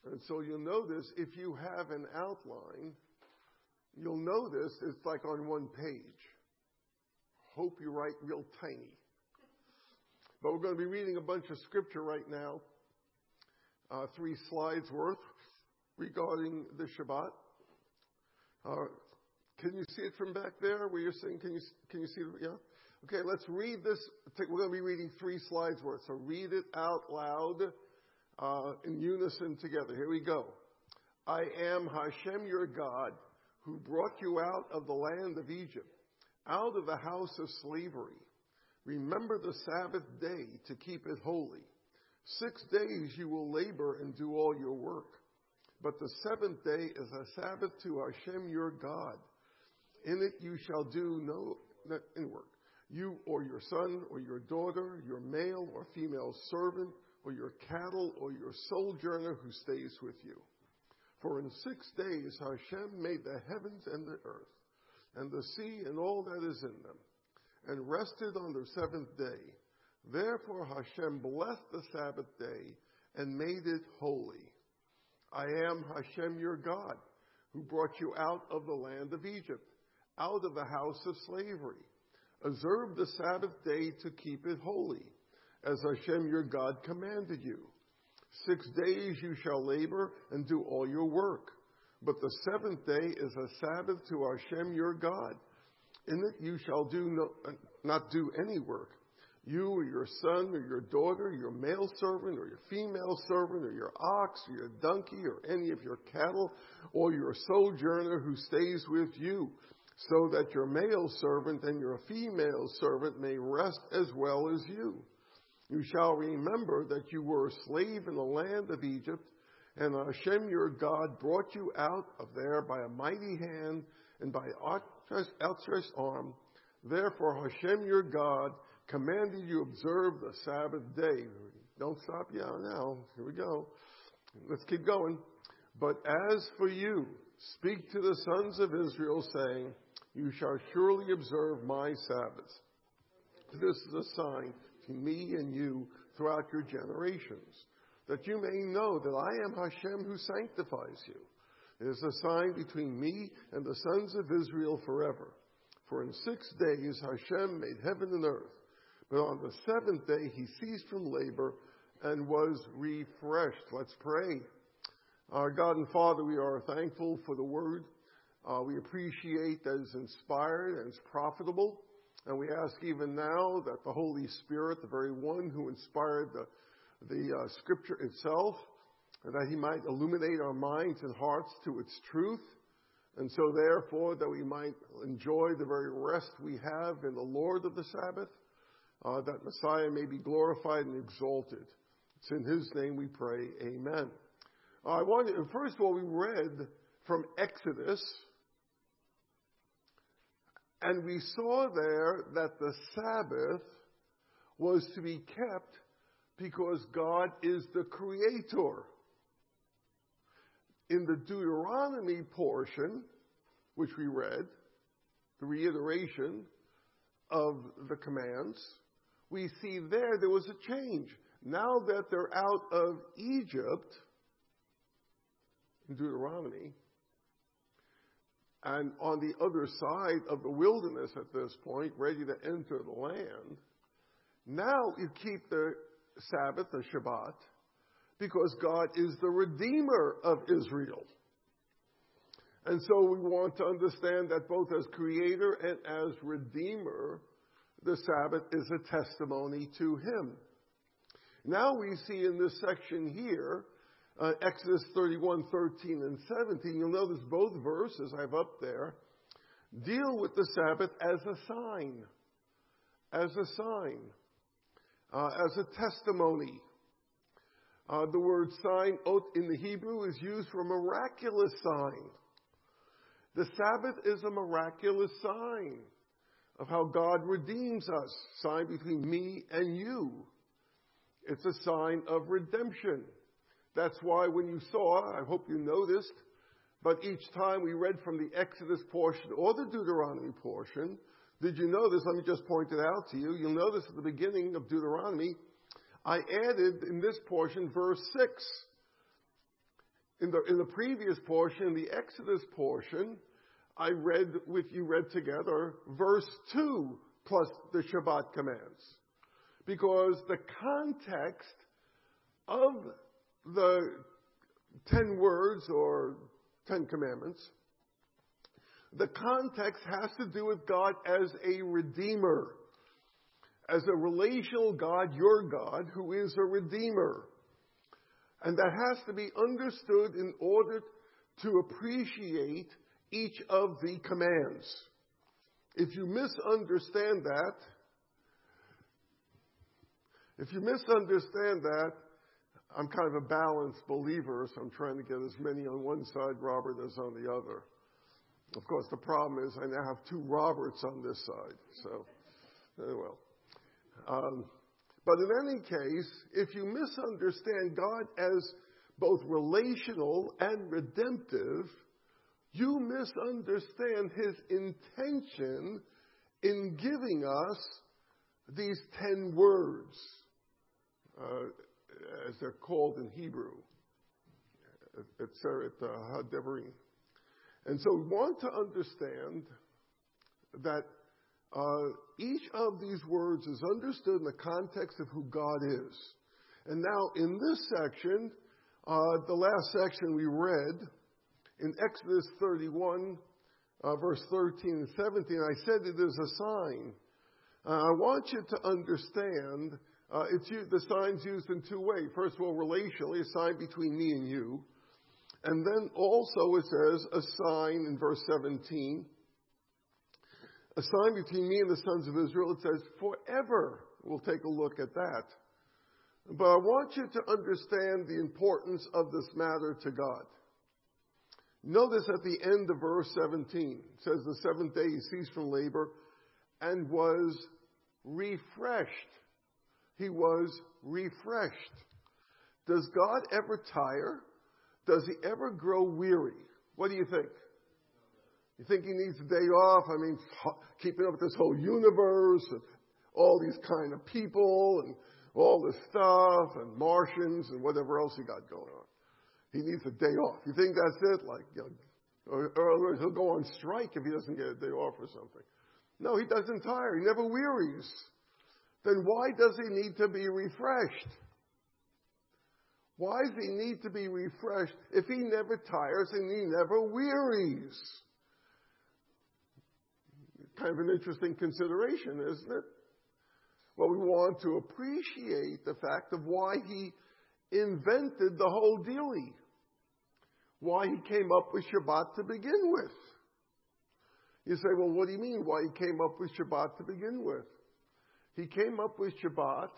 And so you'll notice if you have an outline, you'll notice it's like on one page. Hope you write real tiny. But we're going to be reading a bunch of scripture right now, 3 slides worth regarding the Shabbat. Can you see it from back there where you're sitting? Can you see it? Yeah? Okay, let's read this. We're going to be reading 3 slides worth. So read it out loud in unison together. Here we go. I am Hashem your God, who brought you out of the land of Egypt, out of the house of slavery. Remember the Sabbath day to keep it holy. 6 days you will labor and do all your work. But the 7th day is a Sabbath to Hashem your God. In it you shall do not any work. You or your son or your daughter, your male or female servant, or your cattle or your sojourner who stays with you. For in 6 days Hashem made the heavens and the earth, and the sea and all that is in them, and rested on the 7th day. Therefore Hashem blessed the Sabbath day and made it holy. I am Hashem your God, who brought you out of the land of Egypt, out of the house of slavery. Observe the Sabbath day to keep it holy, as Hashem your God commanded you. 6 days you shall labor and do all your work. But the 7th day is a Sabbath to Hashem your God. In it you shall not do any work. You or your son or your daughter, your male servant or your female servant or your ox or your donkey or any of your cattle or your sojourner who stays with you, so that your male servant and your female servant may rest as well as you. You shall remember that you were a slave in the land of Egypt, and Hashem your God brought you out of there by a mighty hand and by outstretched arm. Therefore Hashem your God commanded you observe the Sabbath day. Don't stop now. Here we go. Let's keep going. But as for you, speak to the sons of Israel, saying, you shall surely observe my Sabbaths. This is a sign to me and you throughout your generations, that you may know that I am Hashem who sanctifies you. It is a sign between me and the sons of Israel forever. For in 6 days Hashem made heaven and earth, but on the 7th day he ceased from labor and was refreshed. Let's pray. Our God and Father, we are thankful for the word. We appreciate that it's inspired and it's profitable. And we ask even now that the Holy Spirit, the very one who inspired the Scripture itself, that he might illuminate our minds and hearts to its truth. And so therefore that we might enjoy the very rest we have in the Lord of the Sabbath, that Messiah may be glorified and exalted. It's in his name we pray. Amen. First of all, we read from Exodus, and we saw there that the Sabbath was to be kept because God is the creator. In the Deuteronomy portion, which we read, the reiteration of the commands, we see there was a change. Now that they're out of Egypt, in Deuteronomy, and on the other side of the wilderness at this point, ready to enter the land, now you keep the Sabbath, the Shabbat, because God is the Redeemer of Israel. And so we want to understand that both as Creator and as Redeemer, the Sabbath is a testimony to Him. Now we see in this section here, Exodus 31, 13, and 17, you'll notice both verses I have up there deal with the Sabbath as a sign, as a testimony. The word sign in the Hebrew is used for a miraculous sign. The Sabbath is a miraculous sign of how God redeems us, sign between me and you. It's a sign of redemption. That's why when you saw, I hope you noticed, but each time we read from the Exodus portion or the Deuteronomy portion, did you notice, let me just point it out to you, you'll notice at the beginning of Deuteronomy, I added in this portion verse 6. In the previous portion, the Exodus portion, you read together verse 2 plus the Shabbat commands. Because the context of the 10 words or 10 commandments, the context has to do with God as a redeemer, as a relational God, your God, who is a redeemer. And that has to be understood in order to appreciate each of the commands. If you misunderstand that, I'm kind of a balanced believer, so I'm trying to get as many on one side, Robert, as on the other. Of course, the problem is I now have 2 Roberts on this side, so, well. But in any case, if you misunderstand God as both relational and redemptive, you misunderstand His intention in giving us these 10 words, as they're called in Hebrew, Devarim. And so we want to understand that each of these words is understood in the context of who God is. And now in this section, the last section we read, in Exodus 31, verse 13 and 17, I said it is a sign. I want you to understand, the sign's used in 2 ways. First of all, relationally, a sign between me and you. And then also it says a sign in verse 17, a sign between me and the sons of Israel. It says forever. We'll take a look at that. But I want you to understand the importance of this matter to God. Notice at the end of verse 17, it says the 7th day he ceased from labor and was refreshed. He was refreshed. Does God ever tire? Does he ever grow weary? What do you think? You think he needs a day off? I mean, keeping up with this whole universe and all these kind of people and all this stuff and Martians and whatever else he got going on. He needs a day off. You think that's it? Or otherwise he'll go on strike if he doesn't get a day off or something. No, he doesn't tire. He never wearies. Then why does he need to be refreshed? Why does he need to be refreshed if he never tires and he never wearies? Kind of an interesting consideration, isn't it? Well, we want to appreciate the fact of why he invented the whole dealie. Why he came up with Shabbat to begin with. You say, well, what do you mean why he came up with Shabbat to begin with? He came up with Shabbat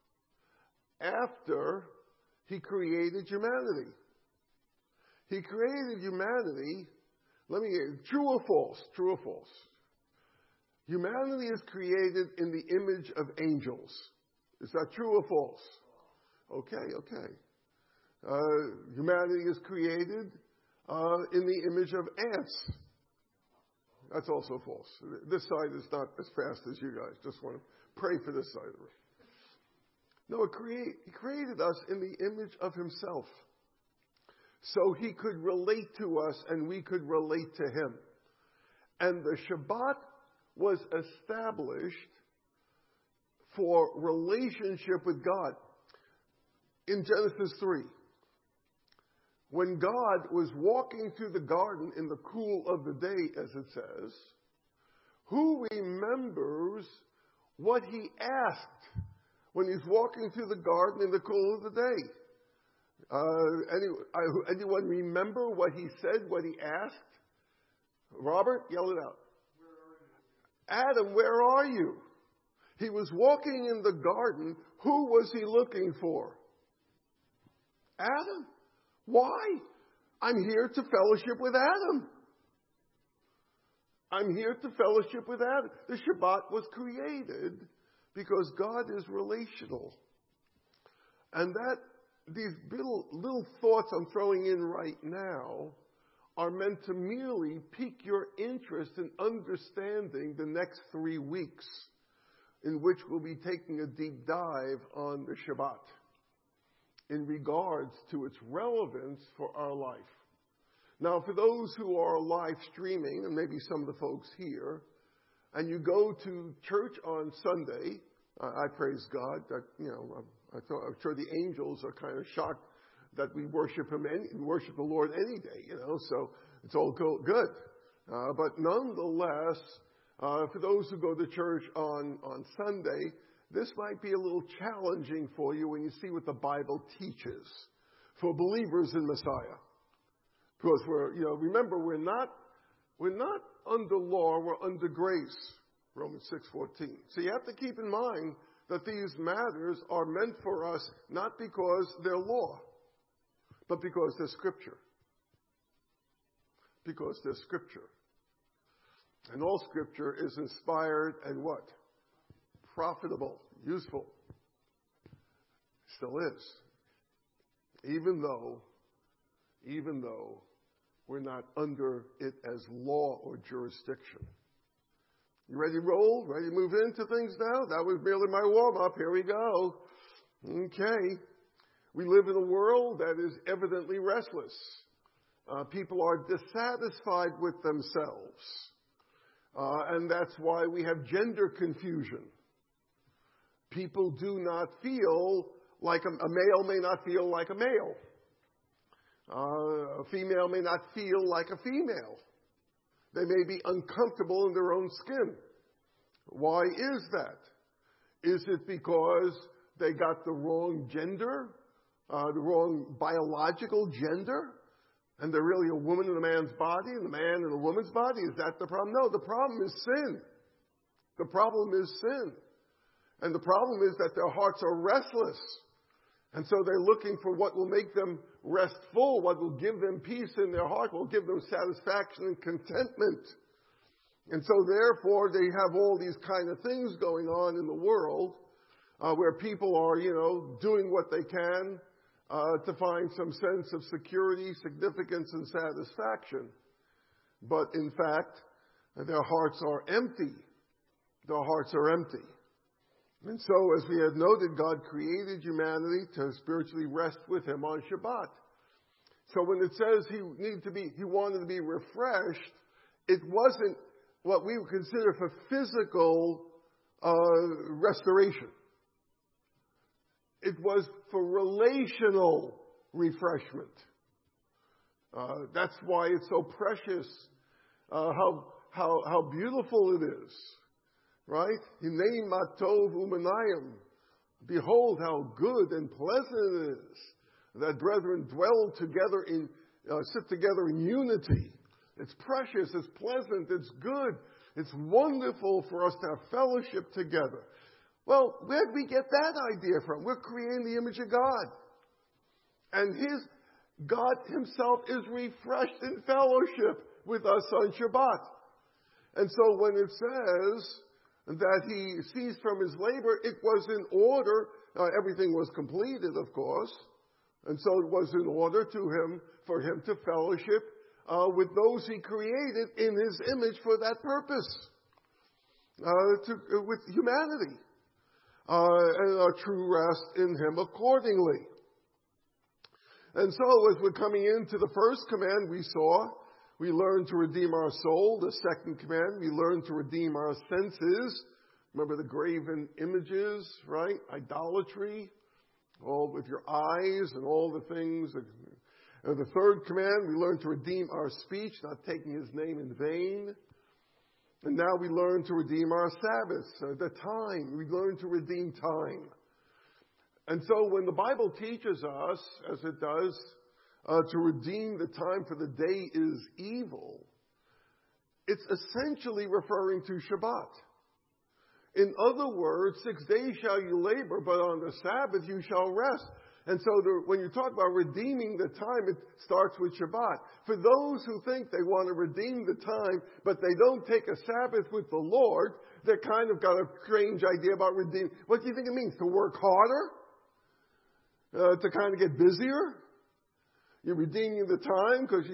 after he created humanity. He created humanity, true or false? True or false? Humanity is created in the image of angels. Is that true or false? Okay. Humanity is created in the image of ants. That's also false. This side is not as fast as you guys. Just want to pray for this side of it. No, he created us in the image of himself. So he could relate to us and we could relate to him. And the Shabbat was established for relationship with God. In Genesis 3, when God was walking through the garden in the cool of the day, as it says, who remembers what he asked when he's walking through the garden in the cool of the day? Anyone remember what he said, what he asked? Robert, yell it out. Adam, where are you? He was walking in the garden. Who was he looking for? Adam. Why? I'm here to fellowship with Adam. I'm here to fellowship with Adam. The Shabbat was created because God is relational. And these little thoughts I'm throwing in right now are meant to merely pique your interest in understanding the next 3 weeks in which we'll be taking a deep dive on the Shabbat. in regards to its relevance for our life. Now, for those who are live streaming, and maybe some of the folks here, and you go to church on Sunday, I praise God that, I'm sure the angels are kind of shocked that we worship we worship the Lord any day, so it's all good. But nonetheless, for those who go to church on Sunday, this might be a little challenging for you when you see what the Bible teaches for believers in Messiah. Because remember, we're not under law, we're under grace. Romans 6:14. So you have to keep in mind that these matters are meant for us not because they're law, but because they're Scripture. Because they're Scripture. And all Scripture is inspired and what? Profitable, useful. Still is. Even though we're not under it as law or jurisdiction. You ready to roll? Ready to move into things now? That was merely my warm-up. Here we go. Okay. We live in a world that is evidently restless. People are dissatisfied with themselves. And that's why we have gender confusion. People do not feel like a male may not feel like a male. A female may not feel like a female. They may be uncomfortable in their own skin. Why is that? Is it because they got the wrong gender, the wrong biological gender, and they're really a woman in a man's body and a man in a woman's body? Is that the problem? No, the problem is sin. The problem is sin. And the problem is that their hearts are restless. And so they're looking for what will make them restful, what will give them peace in their heart, will give them satisfaction and contentment. And so therefore they have all these kind of things going on in the world where people are, doing what they can to find some sense of security, significance, and satisfaction. But in fact, their hearts are empty. Their hearts are empty. And so, as we had noted, God created humanity to spiritually rest with Him on Shabbat. So when it says He wanted to be refreshed, it wasn't what we would consider for physical restoration. It was for relational refreshment. That's why it's so precious. How beautiful it is. Right? Hinei ma tov u'manayim. Behold how good and pleasant it is that brethren sit together in unity. It's precious, it's pleasant, it's good, it's wonderful for us to have fellowship together. Well, where did we get that idea from? We're creating the image of God. And God Himself is refreshed in fellowship with us on Shabbat. And so when it says that He ceased from His labor, it was in order, everything was completed, of course, and so it was in order for Him to fellowship with those He created in His image for that purpose, with humanity, and a true rest in Him accordingly. And so as we're coming into the first command we learn to redeem our soul. The second command, we learn to redeem our senses. Remember the graven images, right? Idolatry, all with your eyes and all the things. And the third command, we learn to redeem our speech, not taking His name in vain. And now we learn to redeem our Sabbaths, the time. We learn to redeem time. And so when the Bible teaches us, as it does, to redeem the time for the day is evil, it's essentially referring to Shabbat. In other words, 6 days shall you labor, but on the Sabbath you shall rest. And so when you talk about redeeming the time, it starts with Shabbat. For those who think they want to redeem the time, but they don't take a Sabbath with the Lord, they kind of got a strange idea about redeeming. What do you think it means? To work harder? To kind of get busier? You're redeeming the time because,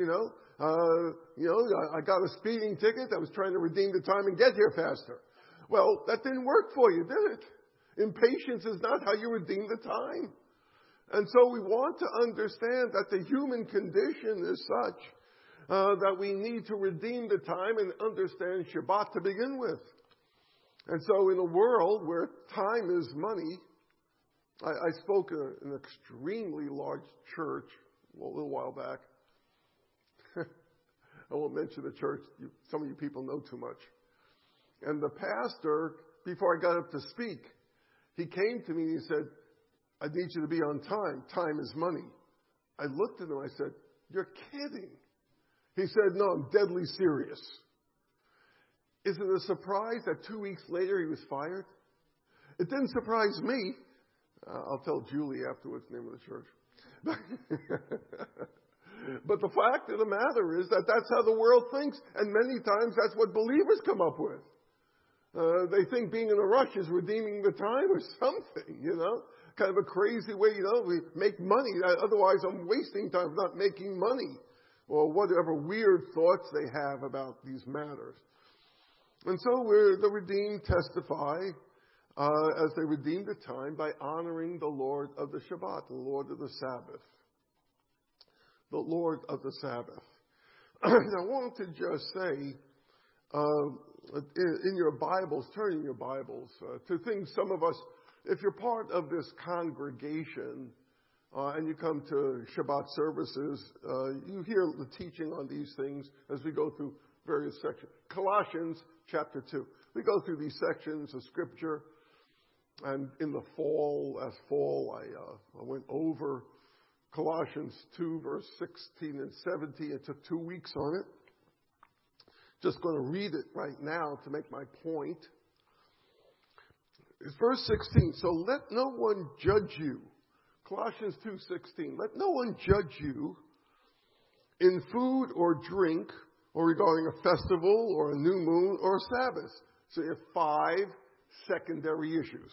I got a speeding ticket. I was trying to redeem the time and get here faster. Well, that didn't work for you, did it? Impatience is not how you redeem the time. And so we want to understand that the human condition is such that we need to redeem the time and understand Shabbat to begin with. And so in a world where time is money, I spoke in an extremely large church a little while back. I won't mention the church. Some of you people know too much. And the pastor, before I got up to speak, he came to me and he said, I need you to be on time. Time is money. I looked at him and I said, you're kidding. He said, no, I'm deadly serious. Is it a surprise that 2 weeks later he was fired? It didn't surprise me. I'll tell Julie afterwards the name of the church. But the fact of the matter is that that's how the world thinks, and many times that's what believers come up with. They think being in a rush is redeeming the time or something, kind of a crazy way, we make money. Otherwise, I'm wasting time not making money, or whatever weird thoughts they have about these matters. And so the redeemed testify as they redeem the time by honoring the Lord of the Shabbat, the Lord of the Sabbath. The Lord of the Sabbath. And I want to just say, in your Bibles, turn in your Bibles to things some of us, if you're part of this congregation and you come to Shabbat services, you hear the teaching on these things as we go through various sections. Colossians chapter 2. We go through these sections of Scripture, and in the fall, I went over Colossians 2, verse 16 and 17. It took 2 weeks on it. Just going to read it right now to make my point. It's verse 16. So let no one judge you. Colossians 2:16. Let no one judge you in food or drink, or regarding a festival, or a new moon, or a Sabbath. So you have 5 secondary issues.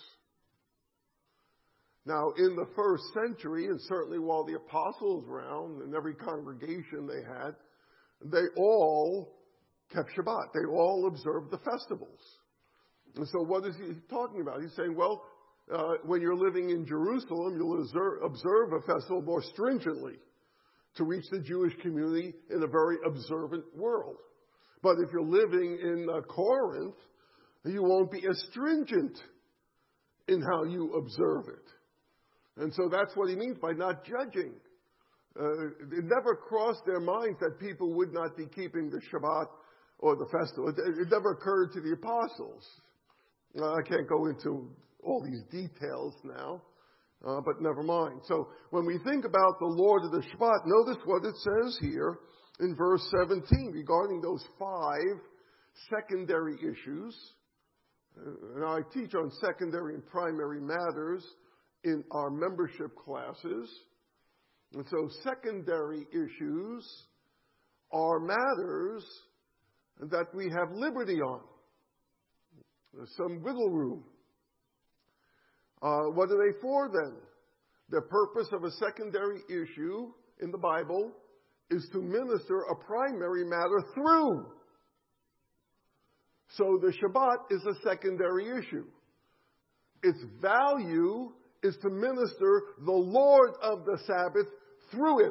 Now, in the first century, and certainly while the apostles were around, in every congregation they had, they all kept Shabbat. They all observed the festivals. And so what is he talking about? He's saying, well, when you're living in Jerusalem, you'll observe a festival more stringently to reach the Jewish community in a very observant world. But if you're living in Corinth, you won't be as stringent in how you observe it. And so that's what he means by not judging. It never crossed their minds that people would not be keeping the Shabbat or the festival. It never occurred to the apostles. I can't go into all these details now, but never mind. So when we think about the Lord of the Shabbat, notice what it says here in verse 17 regarding those 5 secondary issues. And I teach on secondary and primary matters in our membership classes. And so secondary issues are matters that we have liberty on. There's some wiggle room. What are they for then? The purpose of a secondary issue in the Bible is to minister a primary matter through. So the Shabbat is a secondary issue. Its value is to minister the Lord of the Sabbath through it.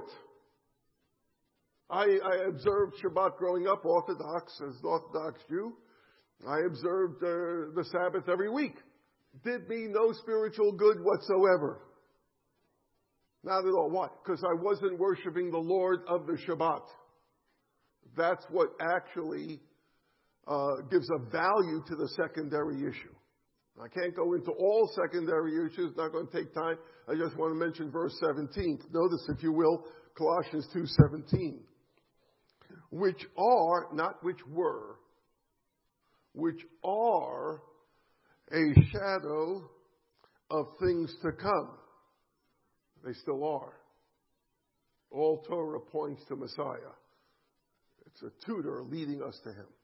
I observed Shabbat growing up, Orthodox, as an Orthodox Jew. I observed the Sabbath every week. Did me no spiritual good whatsoever. Not at all. Why? Because I wasn't worshiping the Lord of the Shabbat. That's what actually gives a value to the secondary issue. I can't go into all secondary issues. Not going to take time. I just want to mention verse 17. Notice, if you will, Colossians 2:17. Which are, not which were, which are a shadow of things to come. They still are. All Torah points to Messiah. It's a tutor leading us to him.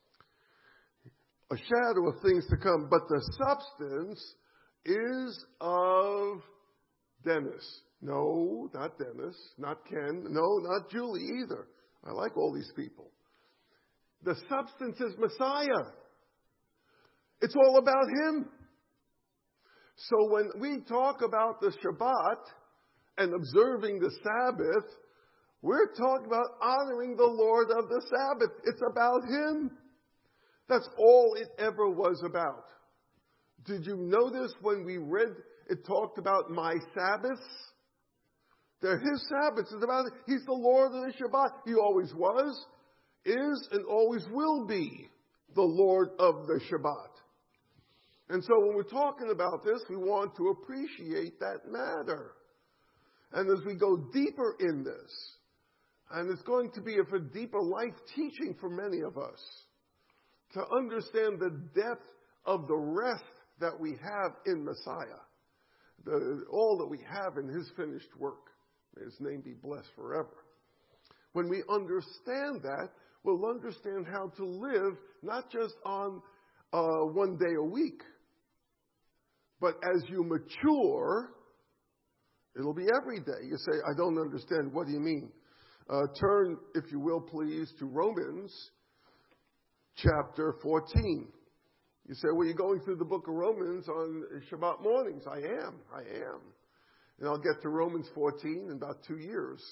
A shadow of things to come, but the substance is of Dennis. No, not Dennis, not Ken. No, not Julie either. I like all these people. The substance is Messiah. It's all about him. So when we talk about the Shabbat, and observing the Sabbath, we're talking about honoring the Lord of the Sabbath. It's about Him. That's all it ever was about. Did you notice when we read, it talked about my Sabbaths? They're His Sabbaths. It's about, He's the Lord of the Shabbat. He always was, is, and always will be the Lord of the Shabbat. And so when we're talking about this, we want to appreciate that matter. And as we go deeper in this, and it's going to be of a deeper life teaching for many of us, to understand the depth of the rest that we have in Messiah, all that we have in His finished work. May His name be blessed forever. When we understand that, we'll understand how to live not just on one day a week, but as you mature, it'll be every day. You say, I don't understand. What do you mean? Turn, if you will, please, to Romans chapter 14. You say, well, you're going through the book of Romans on Shabbat mornings. I am. And I'll get to Romans 14 in about 2 years.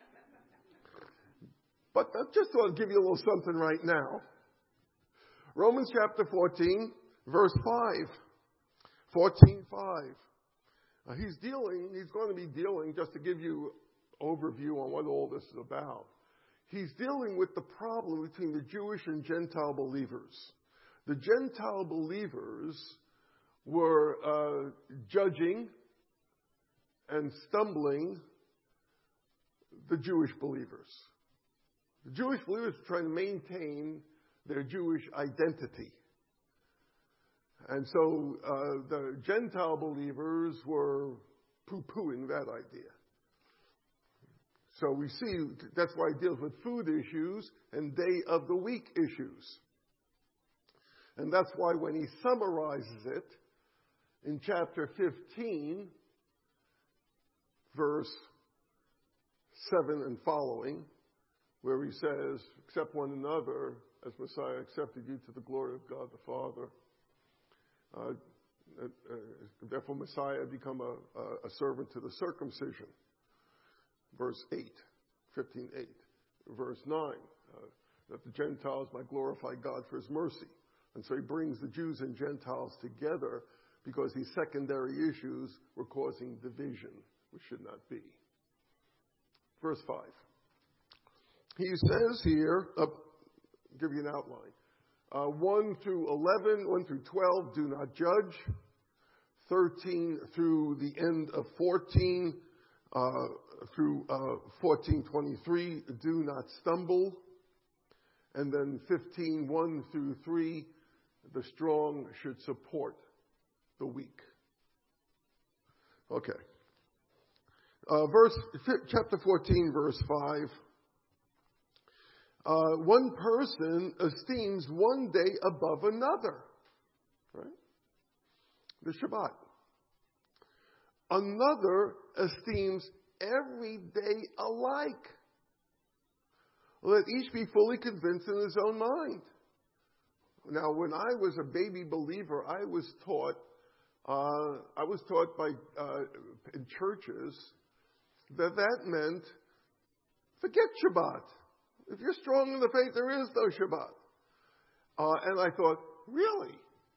But I just want to give you a little something right now. Romans chapter 14, verse 5. 14:5. He's going to be dealing, just to give you overview on what all this is about. He's dealing with the problem between the Jewish and Gentile believers. The Gentile believers were judging and stumbling the Jewish believers. The Jewish believers were trying to maintain their Jewish identity. And so the Gentile believers were poo-pooing that idea. So we see that's why he deals with food issues and day of the week issues. And that's why when he summarizes it in chapter 15, verse 7 and following, where he says, accept one another as Messiah accepted you to the glory of God the Father. Therefore Messiah become a servant to the circumcision. Verse 8, 15:8. Verse 9, that the Gentiles might glorify God for His mercy. And so he brings the Jews and Gentiles together because these secondary issues were causing division, which should not be. Verse 5. He says here, give you an outline. 1 through 11, 1 through 12, do not judge. 13 through the end of 14, through 14:23, do not stumble. And then 15, 1 through 3, the strong should support the weak. Okay. Chapter 14, verse 5. One person esteems one day above another. Right? The Shabbat. Another esteems every day alike. Let each be fully convinced in his own mind. Now, when I was a baby believer, I was taught by in churches that meant forget Shabbat. If you're strong in the faith, there is no Shabbat. And I thought, really?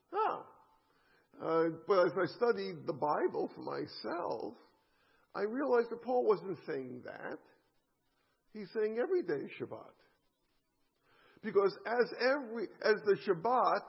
But as I studied the Bible for myself, I realized that Paul wasn't saying that. He's saying every day is Shabbat. Because as the Shabbat,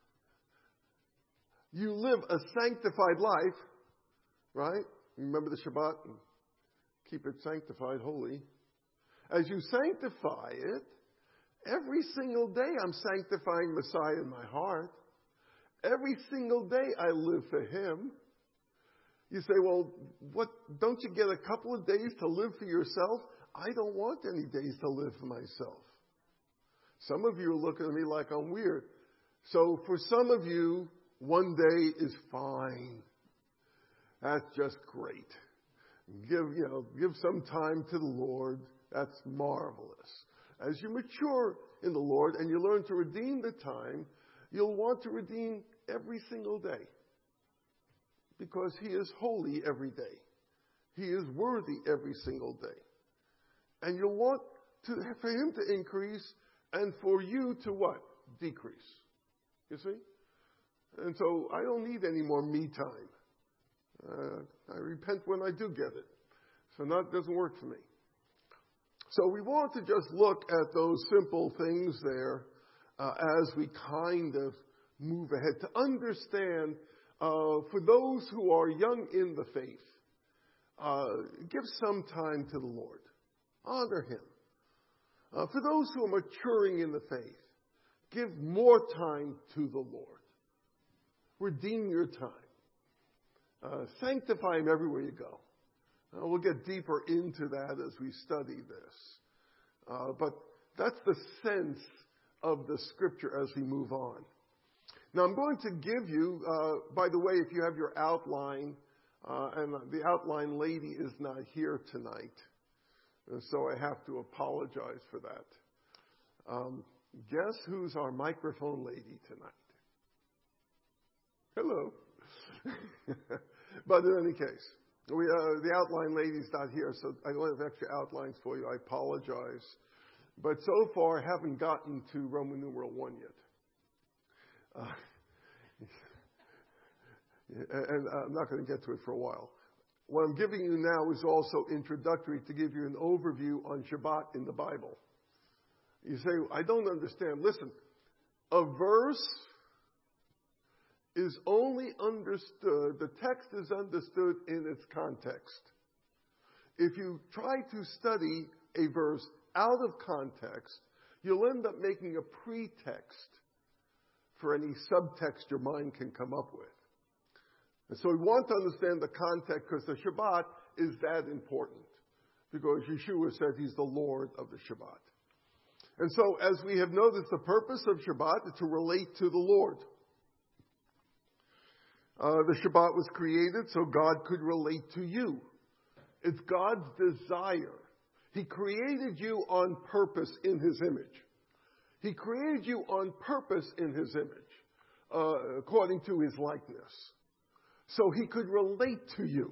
you live a sanctified life, right? Remember the Shabbat? Keep it sanctified, holy. As you sanctify it, every single day I'm sanctifying Messiah in my heart. Every single day I live for Him. You say, well, what? Don't you get a couple of days to live for yourself? I don't want any days to live for myself. Some of you are looking at me like I'm weird. So for some of you, one day is fine. That's just great. Give some time to the Lord. That's marvelous. As you mature in the Lord and you learn to redeem the time, you'll want to redeem every single day. Because He is holy every day. He is worthy every single day. And you'll want for him to increase and for you to what? Decrease. You see? And so I don't need any more me time. I repent when I do get it. So that doesn't work for me. So we want to just look at those simple things there as we kind of move ahead to understand for those who are young in the faith, give some time to the Lord. Honor him. For those who are maturing in the faith, give more time to the Lord. Redeem your time. Sanctify him everywhere you go. We'll get deeper into that as we study this. But that's the sense of the Scripture as we move on. Now I'm going to give you, by the way, if you have your outline, and the outline lady is not here tonight, so I have to apologize for that. Guess who's our microphone lady tonight? Hello. But in any case, the outline lady's not here, so I don't have extra outlines for you. I apologize. But so far, I haven't gotten to Roman numeral 1 yet. And I'm not going to get to it for a while. What I'm giving you now is also introductory to give you an overview on Shabbat in the Bible. You say, I don't understand. Listen, a verse is only understood, the text is understood in its context. If you try to study a verse out of context, you'll end up making a pretext for any subtext your mind can come up with. And so we want to understand the context because the Shabbat is that important. Because Yeshua said he's the Lord of the Shabbat. And so as we have noticed, the purpose of Shabbat is to relate to the Lord. The Shabbat was created so God could relate to you. It's God's desire. He created you on purpose in his image. He created you on purpose in his image, according to his likeness. So he could relate to you.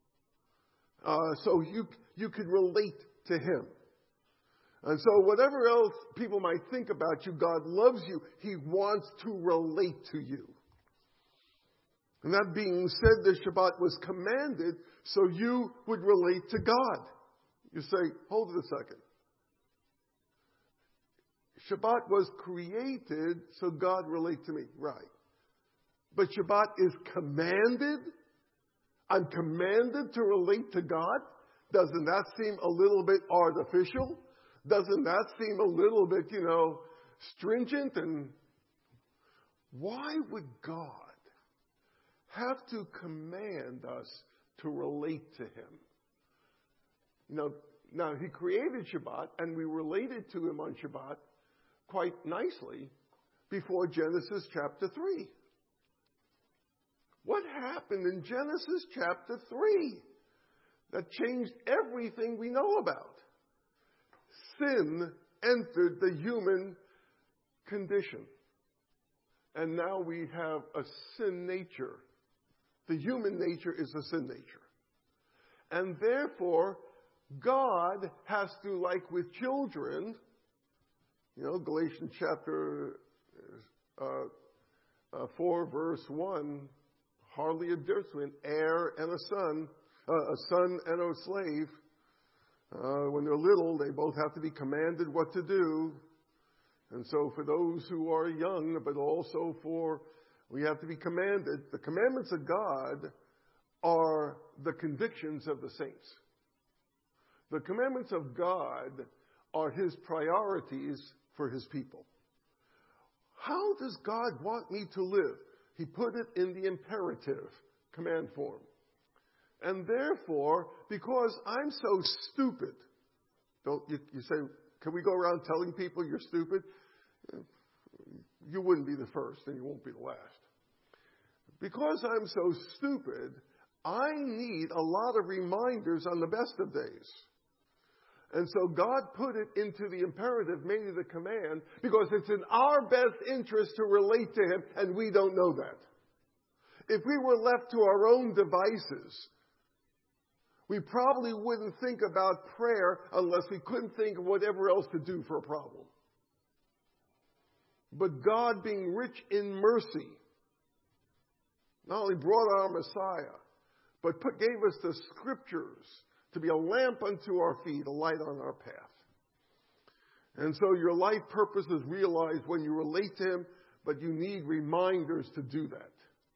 So you could relate to him. And so whatever else people might think about you, God loves you. He wants to relate to you. And that being said, the Shabbat was commanded so you would relate to God. You say, hold it a second. Shabbat was created so God relate to me. Right. But Shabbat is commanded. I'm commanded to relate to God. Doesn't that seem a little bit artificial? Doesn't that seem a little bit, stringent? And why would God have to command us to relate to him? Now he created Shabbat, and we related to him on Shabbat quite nicely before Genesis chapter 3. What happened in Genesis chapter 3 that changed everything we know about? Sin entered the human condition. And now we have a sin nature. The human nature is a sin nature. And therefore, God has to, like with children, Galatians chapter 4, verse 1, hardly a difference between heir and a son and a slave. When they're little, they both have to be commanded what to do. And so for those who are young, but also we have to be commanded. The commandments of God are the convictions of the saints. The commandments of God are his priorities for his people. How does God want me to live? He put it in the imperative command form. And therefore, because I'm so stupid, you say, can we go around telling people you're stupid? You wouldn't be the first, and you won't be the last. Because I'm so stupid, I need a lot of reminders on the best of days. And so God put it into the imperative, made it a command, because it's in our best interest to relate to him, and we don't know that. If we were left to our own devices, We probably wouldn't think about prayer unless we couldn't think of whatever else to do for a problem. But God, being rich in mercy, not only brought our Messiah, but gave us the Scriptures to be a lamp unto our feet, a light on our path. And so your life purpose is realized when you relate to Him, but you need reminders to do that.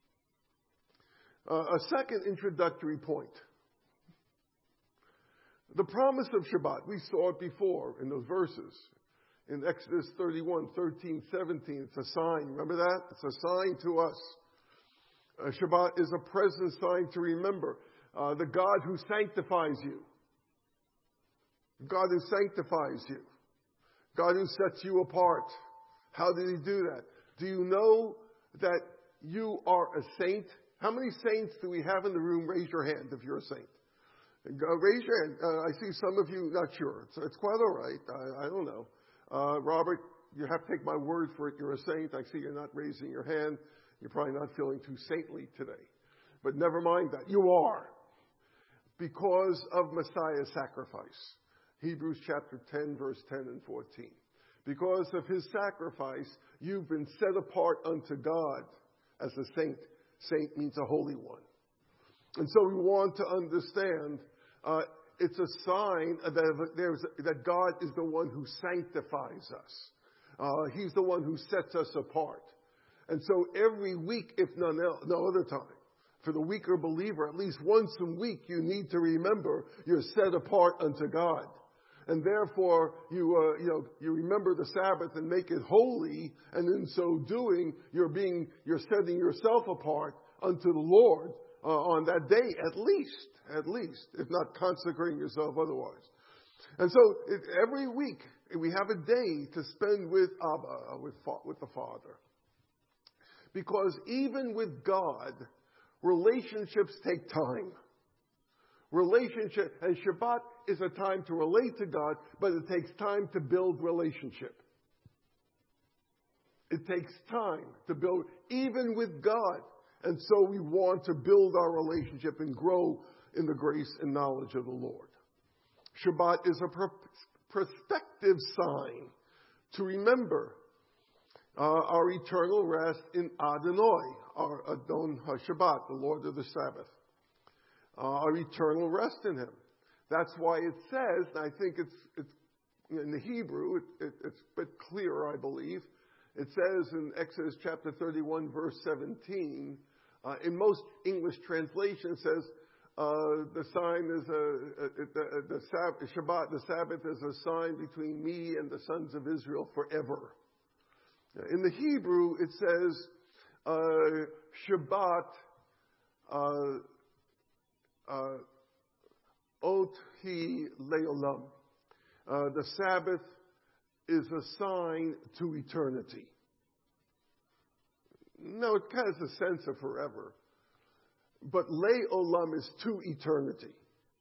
A second introductory point. The promise of Shabbat, we saw it before in those verses. In Exodus 31, 13, 17, it's a sign. Remember that? It's a sign to us. Shabbat is a present sign to remember. The God who sanctifies you. God who sanctifies you. God who sets you apart. How did He do that? Do you know that you are a saint? How many saints do we have in the room? Raise your hand if you're a saint. Raise your hand. I see some of you not sure. It's quite all right. I don't know. Robert, you have to take my word for it. You're a saint. I see you're not raising your hand. You're probably not feeling too saintly today. But never mind that. You are. Because of Messiah's sacrifice. Hebrews chapter 10, verse 10 and 14. Because of His sacrifice, you've been set apart unto God as a saint. Saint means a holy one. And so we want to understand it's a sign that God is the one who sanctifies us. He's the one who sets us apart. And so every week, if no other time, for the weaker believer, at least once a week, you need to remember you're set apart unto God. And therefore, you remember the Sabbath and make it holy. And in so doing, you're setting yourself apart unto the Lord on that day, at least, if not consecrating yourself otherwise. And so every week we have a day to spend with Abba, with the Father. Because even with God, relationships take time. And Shabbat is a time to relate to God, but it takes time to build relationship. It takes time to build, even with God. And so we want to build our relationship and grow in the grace and knowledge of the Lord. Shabbat is a prospective sign to remember our eternal rest in Adonai, our Adon HaShabbat, the Lord of the Sabbath. Our eternal rest in Him. That's why it says, and I think it's in the Hebrew, it's a bit clearer, I believe. It says in Exodus chapter 31, verse 17, in most English translations, it says the sign is the Shabbat, the Sabbath is a sign between me and the sons of Israel forever. In the Hebrew, it says Shabbat. Ot hi leolam. The Sabbath is a sign to eternity. No, it has a sense of forever. But leolam is to eternity.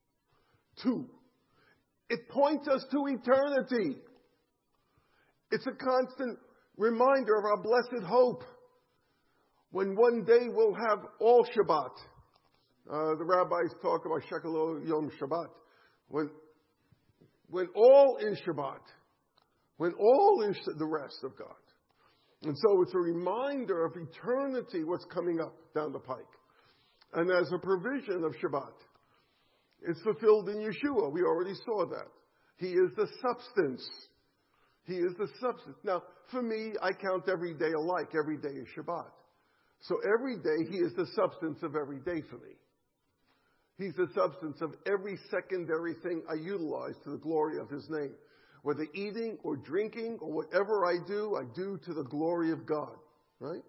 It points us to eternity. It's a constant reminder of our blessed hope. When one day we'll have all Shabbat. The rabbis talk about Shekel Yom Shabbat. When all is Shabbat. When all is the rest of God. And so it's a reminder of eternity, what's coming up down the pike. And as a provision of Shabbat, it's fulfilled in Yeshua. We already saw that. He is the substance. He is the substance. Now, for me, I count every day alike. Every day is Shabbat. So every day, He is the substance of every day for me. He's the substance of every secondary thing I utilize to the glory of His name. Whether eating or drinking or whatever I do to the glory of God. Right?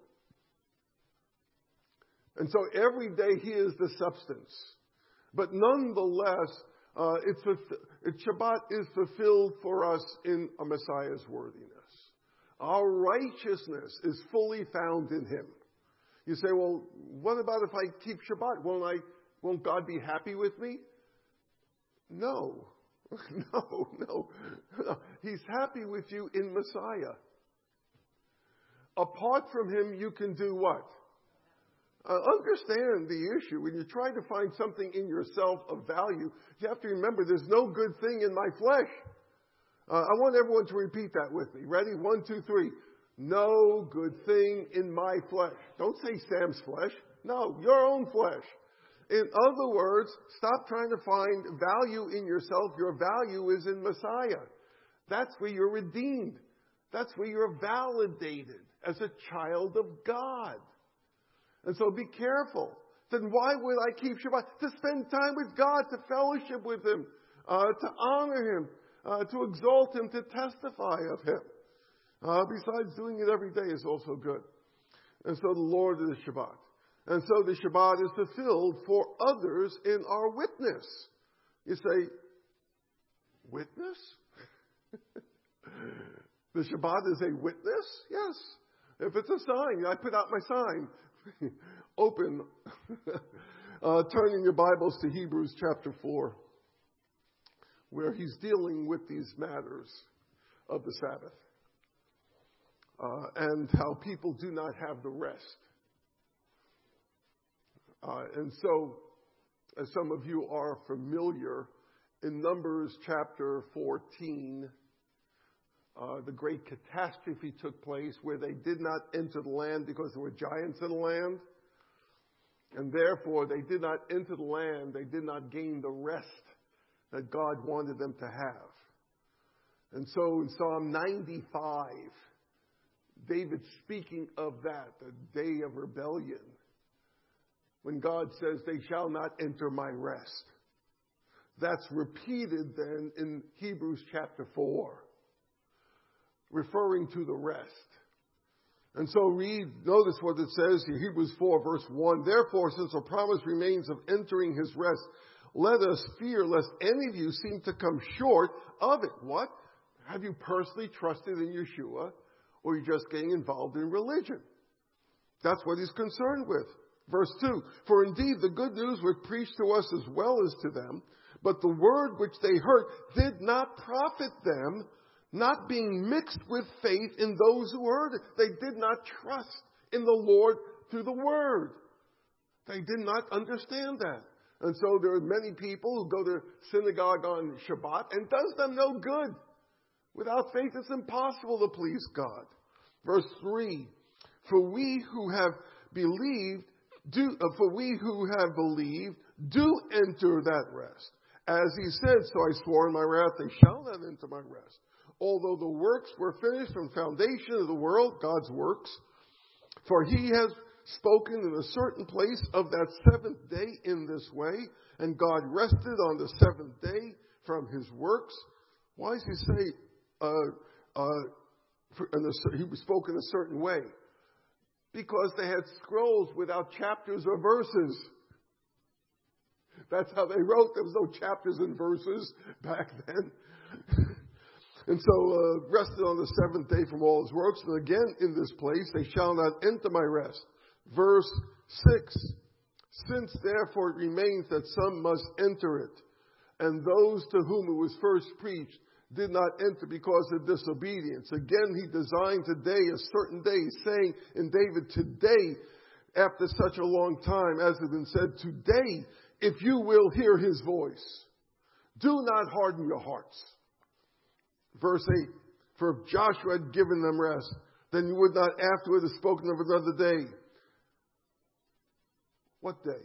And so every day He is the substance. But nonetheless, Shabbat is fulfilled for us in a Messiah's worthiness. Our righteousness is fully found in Him. You say, well, what about if I keep Shabbat? Won't God be happy with me? No. No. He's happy with you in Messiah. Apart from Him, you can do what? Understand the issue. When you try to find something in yourself of value, you have to remember there's no good thing in my flesh. I want everyone to repeat that with me. Ready? 1, 2, 3. No good thing in my flesh. Don't say Sam's flesh. No, your own flesh. In other words, stop trying to find value in yourself. Your value is in Messiah. That's where you're redeemed. That's where you're validated as a child of God. And so be careful. Then why would I keep Shabbat? To spend time with God, to fellowship with Him, to honor Him, to exalt Him, to testify of Him. Besides, doing it every day is also good. And so the Lord is Shabbat. And so the Shabbat is fulfilled for others in our witness. You say, witness? The Shabbat is a witness? Yes. If it's a sign, I put out my sign. Open. Turn in your Bibles to Hebrews chapter 4, where he's dealing with these matters of the Sabbath. And how people do not have the rest. And so, as some of you are familiar, in Numbers chapter 14, the great catastrophe took place where they did not enter the land because there were giants in the land. And therefore, they did not enter the land. They did not gain the rest that God wanted them to have. And so in Psalm 95, David speaking of that, the day of rebellion, when God says, they shall not enter my rest. That's repeated then in Hebrews chapter 4, referring to the rest. And so notice what it says in Hebrews 4, verse 1. Therefore, since a promise remains of entering his rest, let us fear lest any of you seem to come short of it. What? Have you personally trusted in Yeshua, or are you just getting involved in religion? That's what he's concerned with. Verse 2, for indeed the good news was preached to us as well as to them, but the word which they heard did not profit them, not being mixed with faith in those who heard it. They did not trust in the Lord through the word. They did not understand that. And so there are many people who go to synagogue on Shabbat and does them no good. Without faith, it's impossible to please God. Verse 3, for we who have believed do enter that rest. As he said, so I swore in my wrath, they shall not enter my rest. Although the works were finished from foundation of the world, God's works, for he has spoken in a certain place of that seventh day in this way, and God rested on the seventh day from his works. Why does he say he spoke in a certain way? Because they had scrolls without chapters or verses. That's how they wrote. There was no chapters and verses back then. And so rested on the seventh day from all his works. And again in this place, they shall not enter my rest. Verse 6, since therefore it remains that some must enter it, and those to whom it was first preached did not enter because of disobedience. Again, he designed today a certain day, saying in David, today, after such a long time, as has been said, today, if you will hear his voice, do not harden your hearts. Verse 8, for if Joshua had given them rest, then you would not afterward have spoken of another day. What day?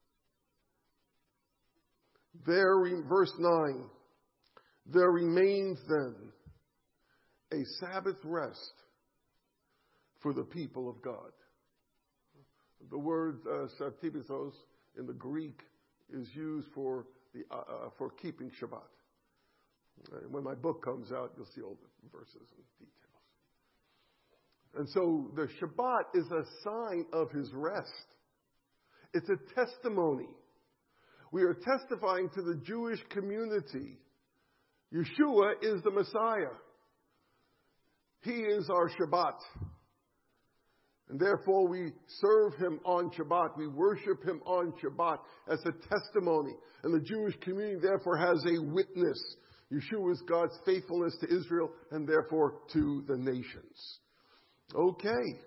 Verse 9, there remains then a Sabbath rest for the people of God. The word Sabbathos in the Greek is used for keeping Shabbat. When my book comes out, you'll see all the verses and details. And so the Shabbat is a sign of his rest. It's a testimony. We are testifying to the Jewish community. Yeshua is the Messiah. He is our Shabbat. And therefore we serve him on Shabbat. We worship him on Shabbat as a testimony. And the Jewish community therefore has a witness. Yeshua is God's faithfulness to Israel and therefore to the nations. Okay.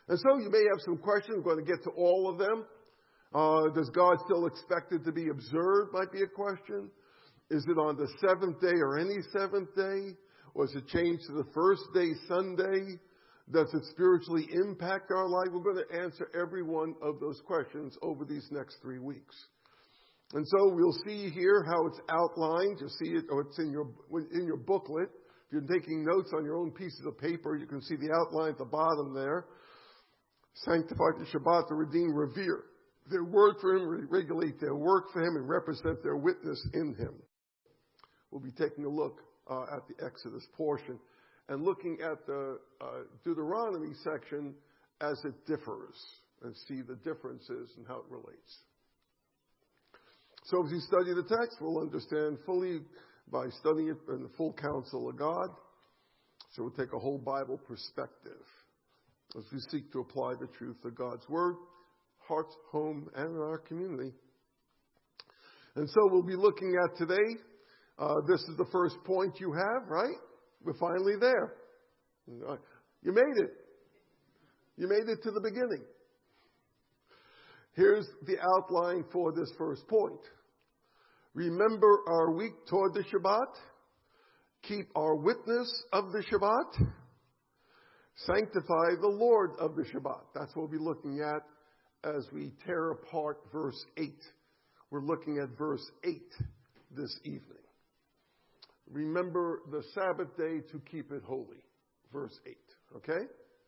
And so you may have some questions. I'm going to get to all of them. Does God still expect it to be observed? Might be a question. Is it on the seventh day or any seventh day? Or is it changed to the first day, Sunday? Does it spiritually impact our life? We're going to answer every one of those questions over these next 3 weeks. And so we'll see here how it's outlined. You'll see it, or it's in your booklet. If you're taking notes on your own pieces of paper, you can see the outline at the bottom there. Sanctify the Shabbat, to redeem, revere. Their word for him, regulate their work for him, and represent their witness in him. We'll be taking a look at the Exodus portion and looking at the Deuteronomy section as it differs and see the differences and how it relates. So as you study the text, we'll understand fully by studying it in the full counsel of God. So we'll take a whole Bible perspective as we seek to apply the truth of God's word, hearts, home, and in our community. And so we'll be looking at today, this is the first point you have, right? We're finally there. You made it. You made it to the beginning. Here's the outline for this first point. Remember our week toward the Shabbat. Keep our witness of the Shabbat. Sanctify the Lord of the Shabbat. That's what we'll be looking at as we tear apart verse 8. We're looking at verse 8 this evening. Remember the Sabbath day to keep it holy. Verse 8. Okay?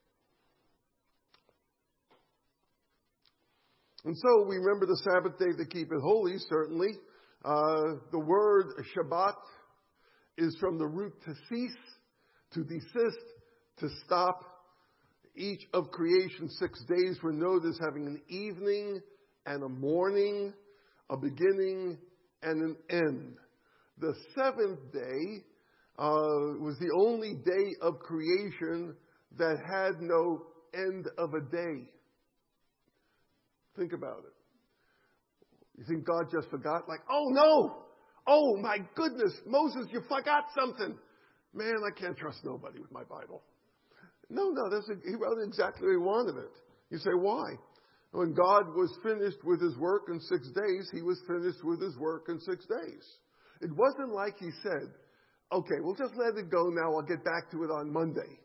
And so we remember the Sabbath day to keep it holy, certainly. The word Shabbat is from the root to cease, to desist, to stop. Each of creation's 6 days were noted as having an evening and a morning, a beginning and an end. The seventh day was the only day of creation that had no end of a day. Think about it. You think God just forgot? Like, oh no! Oh my goodness, Moses, you forgot something. Man, I can't trust nobody with my Bible. No, he wrote it exactly where he wanted it. You say, why? When God was finished with his work in 6 days, he was finished with his work in 6 days. It wasn't like he said, okay, we'll just let it go now, I'll get back to it on Monday.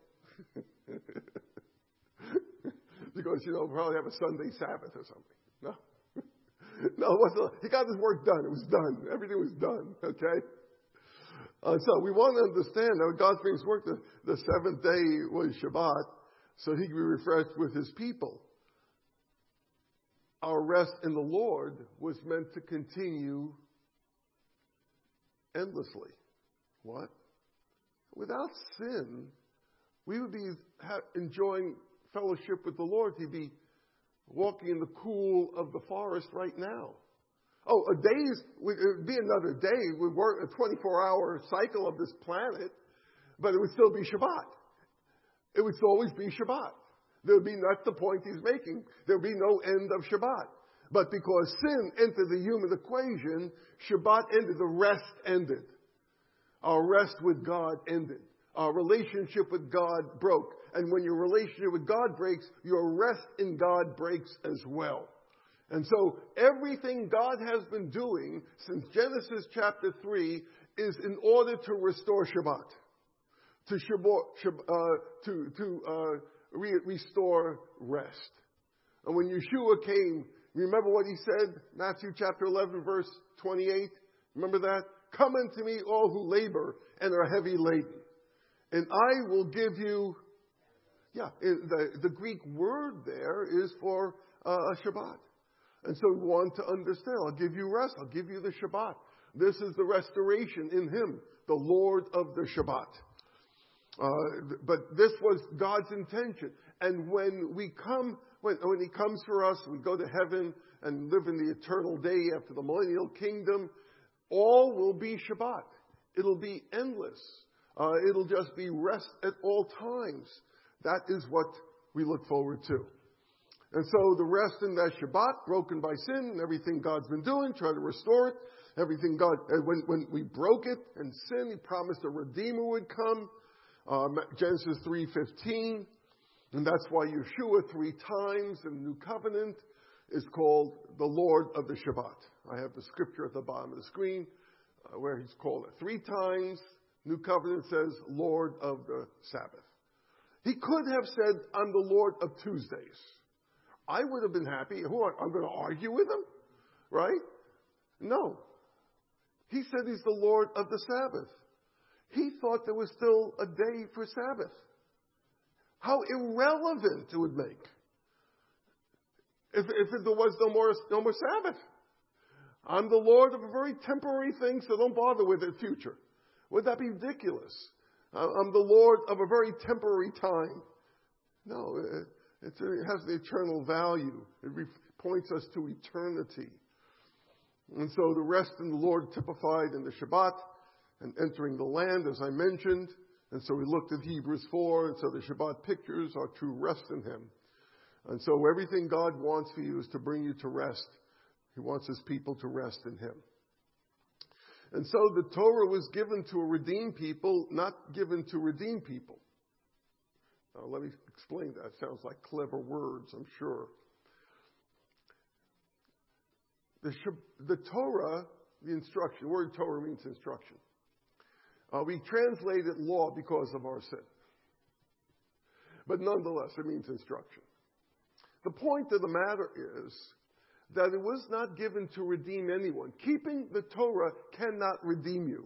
Because, we'll probably have a Sunday Sabbath or something. No. No, it wasn't. He got his work done. It was done. Everything was done. Okay? So we want to understand that when God finished work, the seventh day was Shabbat, so he could be refreshed with his people. Our rest in the Lord was meant to continue endlessly. What? Without sin, we would be enjoying fellowship with the Lord. He'd be walking in the cool of the forest right now. Oh, it would be another day. We'd work a 24-hour cycle of this planet, but it would still be Shabbat. It would always be Shabbat. That's the point he's making. There would be no end of Shabbat. But because sin entered the human equation, Shabbat ended, the rest ended. Our rest with God ended. Our relationship with God broke. And when your relationship with God breaks, your rest in God breaks as well. And so everything God has been doing since Genesis chapter 3 is in order to restore Shabbat. Restore rest. And when Yeshua came, remember what he said? Matthew chapter 11 verse 28. Remember that? Come unto me all who labor and are heavy laden, and I will give you... the Greek word there is for a Shabbat. And so we want to understand, I'll give you rest, I'll give you the Shabbat. This is the restoration in him, the Lord of the Shabbat. But this was God's intention. And when he comes for us, we go to heaven and live in the eternal day after the millennial kingdom, all will be Shabbat. It'll be endless. It'll just be rest at all times. That is what we look forward to. And so the rest in that Shabbat, broken by sin, and everything God's been doing, try to restore it. Everything when we broke it and sin, he promised a Redeemer would come. Genesis 3:15. And that's why Yeshua 3 times in the New Covenant is called the Lord of the Shabbat. I have the scripture at the bottom of the screen where he's called it 3 times. New Covenant says Lord of the Sabbath. He could have said, I'm the Lord of Tuesdays. I would have been happy. I'm going to argue with him? Right? No. He said he's the Lord of the Sabbath. He thought there was still a day for Sabbath. How irrelevant it would make if there was no more Sabbath. I'm the Lord of a very temporary thing, so don't bother with the future. Would that be ridiculous? I'm the Lord of a very temporary time. No, it has the eternal value. It points us to eternity. And so the rest in the Lord typified in the Shabbat and entering the land, as I mentioned. And so we looked at Hebrews 4, and so the Shabbat pictures our true rest in Him. And so everything God wants for you is to bring you to rest. He wants His people to rest in Him. And so the Torah was given to a redeemed people, not given to redeem people. Now let me explain that. It sounds like clever words, I'm sure. The Torah, the instruction, the word Torah means instruction. We translate it law because of our sin. But nonetheless, it means instruction. The point of the matter is that it was not given to redeem anyone. Keeping the Torah cannot redeem you.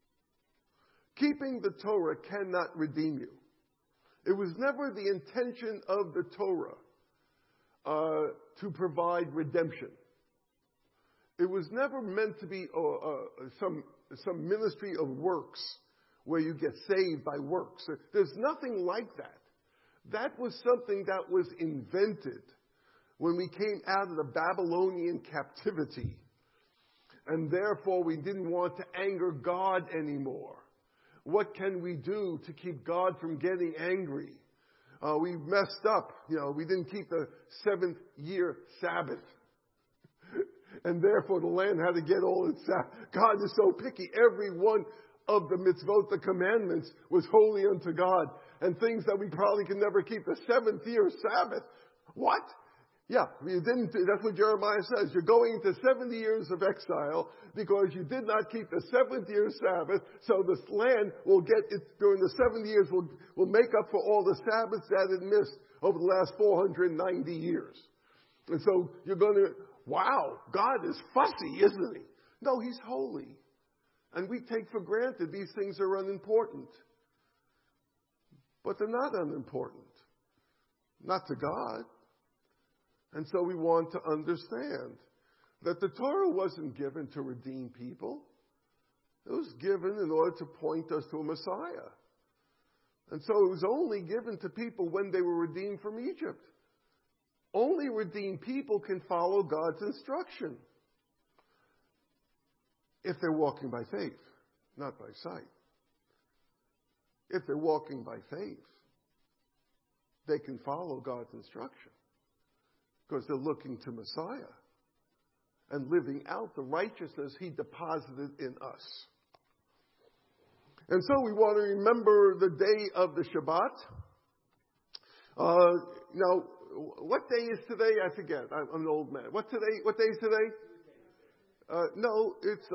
Keeping the Torah cannot redeem you. It was never the intention of the Torah to provide redemption. It was never meant to be some ministry of works where you get saved by works. There's nothing like that. That was something that was invented when we came out of the Babylonian captivity. And therefore we didn't want to anger God anymore. What can we do to keep God from getting angry? We messed up. We didn't keep the 7th year Sabbath. And therefore the land had to get all its Sabbath. God is so picky. Every one of the mitzvot, the commandments, was holy unto God. And things that we probably can never keep. The 7th year Sabbath. What? Yeah, you didn't. That's what Jeremiah says. You're going into 70 years of exile because you did not keep the 7th year Sabbath. So this land will get it during the 70 years will make up for all the Sabbaths that it missed over the last 490 years. And so you're going to, wow, God is fussy, isn't He? No, He's holy. And we take for granted these things are unimportant. But they're not unimportant. Not to God. And so we want to understand that the Torah wasn't given to redeem people. It was given in order to point us to a Messiah. And so it was only given to people when they were redeemed from Egypt. Only redeemed people can follow God's instruction. If they're walking by faith, not by sight. If they're walking by faith, they can follow God's instruction. Because they're looking to Messiah and living out the righteousness He deposited in us. And so we want to remember the day of the Shabbat. Now, what day is today? I forget. I'm an old man. What day is today? No, it's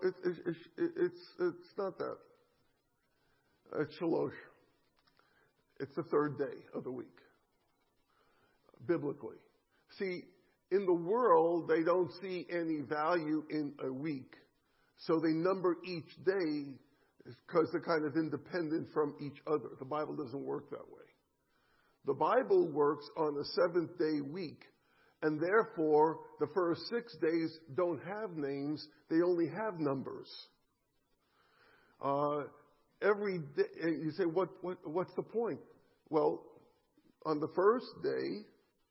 not that. It's Shalosh. It's the 3rd day of the week, biblically. See, in the world, they don't see any value in a week. So they number each day because they're kind of independent from each other. The Bible doesn't work that way. The Bible works on a 7th-day week. And therefore, the first 6 days don't have names. They only have numbers. Every day, you say, what's the point? Well, on the first day,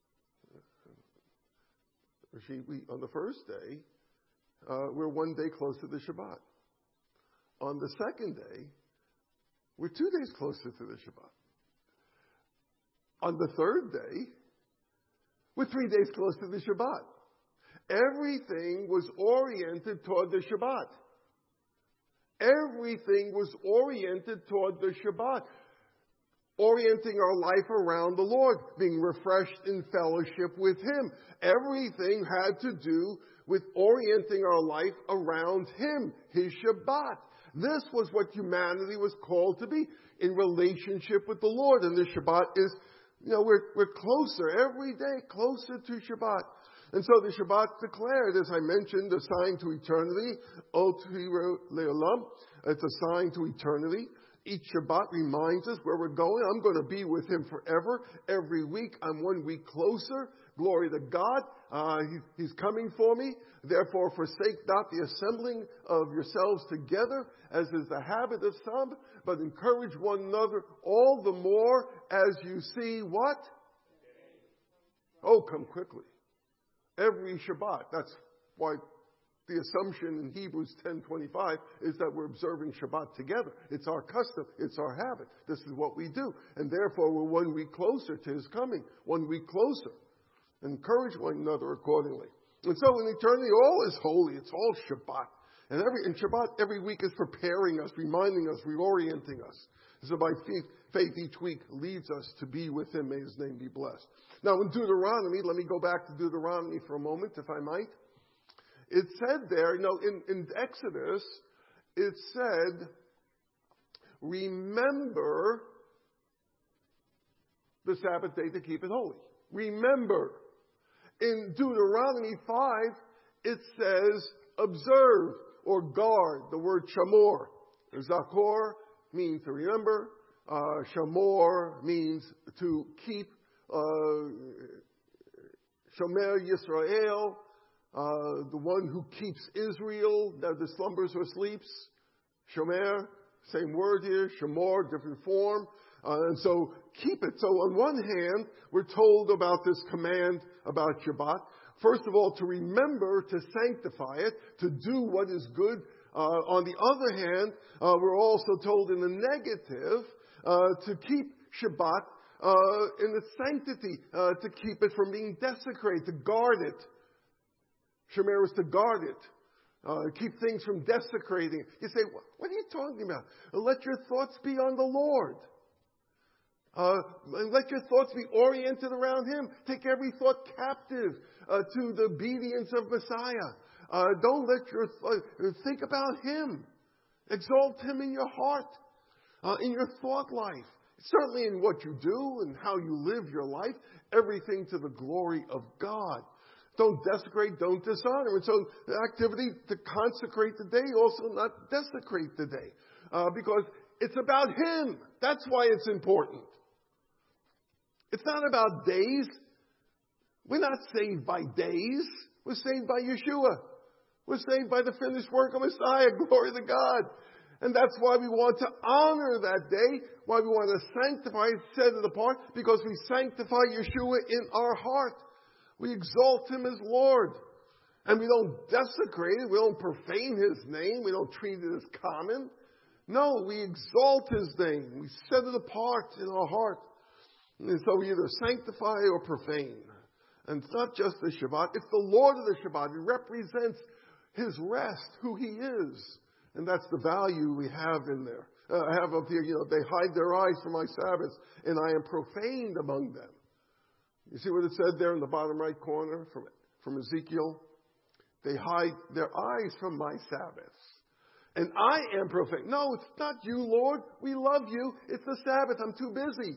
we're 1 day closer to the Shabbat. On the 2nd day, we're 2 days closer to the Shabbat. On the 3rd day, we're 3 days closer to the Shabbat. Everything was oriented toward the Shabbat. Everything was oriented toward the Shabbat. orienting our life around the Lord, being refreshed in fellowship with Him. Everything had to do with orienting our life around Him, His Shabbat. This was what humanity was called to be, in relationship with the Lord. And the Shabbat is, we're closer every day, closer to Shabbat. And so the Shabbat declared, as I mentioned, a sign to eternity, Ot Le'olam. It's a sign to eternity. Each Shabbat reminds us where we're going. I'm going to be with Him forever. Every week, I'm 1 week closer. Glory to God. He's coming for me. Therefore, forsake not the assembling of yourselves together, as is the habit of some, but encourage one another all the more as you see what? Oh, come quickly. Every Shabbat. That's why the assumption in Hebrews 10:25 is that we're observing Shabbat together. It's our custom. It's our habit. This is what we do. And therefore, we're 1 week closer to His coming. 1 week closer. Encourage one another accordingly. And so in eternity, all is holy. It's all Shabbat. And Shabbat every week is preparing us, reminding us, reorienting us. So by faith each week leads us to be with Him. May His name be blessed. Now in Deuteronomy, let me go back to Deuteronomy for a moment, if I might. It said there, in Exodus, it said, remember the Sabbath day to keep it holy. Remember. In Deuteronomy 5, it says, observe or guard. The word shamor. Zakor means to remember. Shamor means to keep. Shomer Yisrael, the one who keeps Israel, neither slumbers or sleeps. Shomer, same word here. Shamor, different form. And so keep it. So on one hand, we're told about this command about Shabbat. First of all, to remember, to sanctify it, to do what is good. On the other hand, we're also told in the negative to keep Shabbat in its sanctity, to keep it from being desecrated, to guard it. Shemer is to guard it. Keep things from desecrating. You say, what are you talking about? Let your thoughts be on the Lord. Let your thoughts be oriented around Him. Take every thought captive to the obedience of Messiah. Don't let think about Him. Exalt Him in your heart, in your thought life. Certainly in what you do and how you live your life. Everything to the glory of God. Don't desecrate, don't dishonor. And so the activity to consecrate the day, also not desecrate the day. Because it's about Him. That's why it's important. It's not about days. We're not saved by days. We're saved by Yeshua. We're saved by the finished work of Messiah. Glory to God. And that's why we want to honor that day, why we want to sanctify it, set it apart, because we sanctify Yeshua in our heart. We exalt Him as Lord. And we don't desecrate it. We don't profane His name. We don't treat it as common. No, we exalt His name. We set it apart in our heart. And so we either sanctify or profane. And it's not just the Shabbat. It's the Lord of the Shabbat. It represents His rest, who He is. And that's the value we have in there. I have up here, they hide their eyes from my Sabbaths, and I am profaned among them. You see what it said there in the bottom right corner from Ezekiel? They hide their eyes from my Sabbaths. And I am profane. No, it's not you, Lord. We love you. It's the Sabbath. I'm too busy.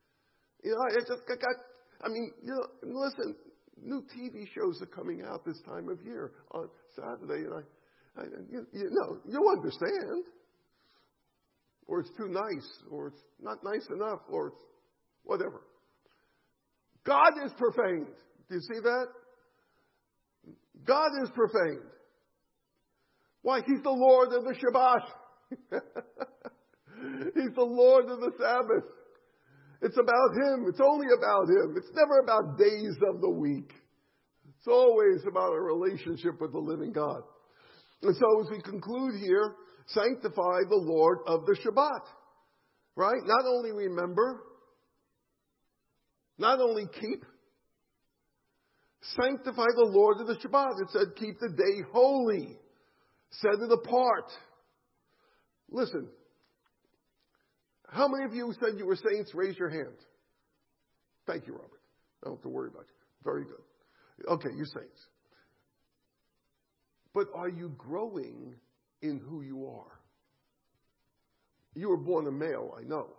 Listen, new TV shows are coming out this time of year on Saturday, and you'll understand. Or it's too nice, or it's not nice enough, or it's whatever. God is profaned. Do you see that? God is profaned. Why? He's the Lord of the Shabbat. He's the Lord of the Sabbath. It's about Him. It's only about Him. It's never about days of the week. It's always about a relationship with the living God. And so as we conclude here, sanctify the Lord of the Shabbat. Right? Not only remember, not only keep, sanctify the Lord of the Shabbat. It said keep the day holy. Set it apart. Listen, How many of you said you were saints? Raise your hand. Thank you, Robert. I don't have to worry about you. Very good. Okay, you're saints. But are you growing in who you are? You were born a male, I know.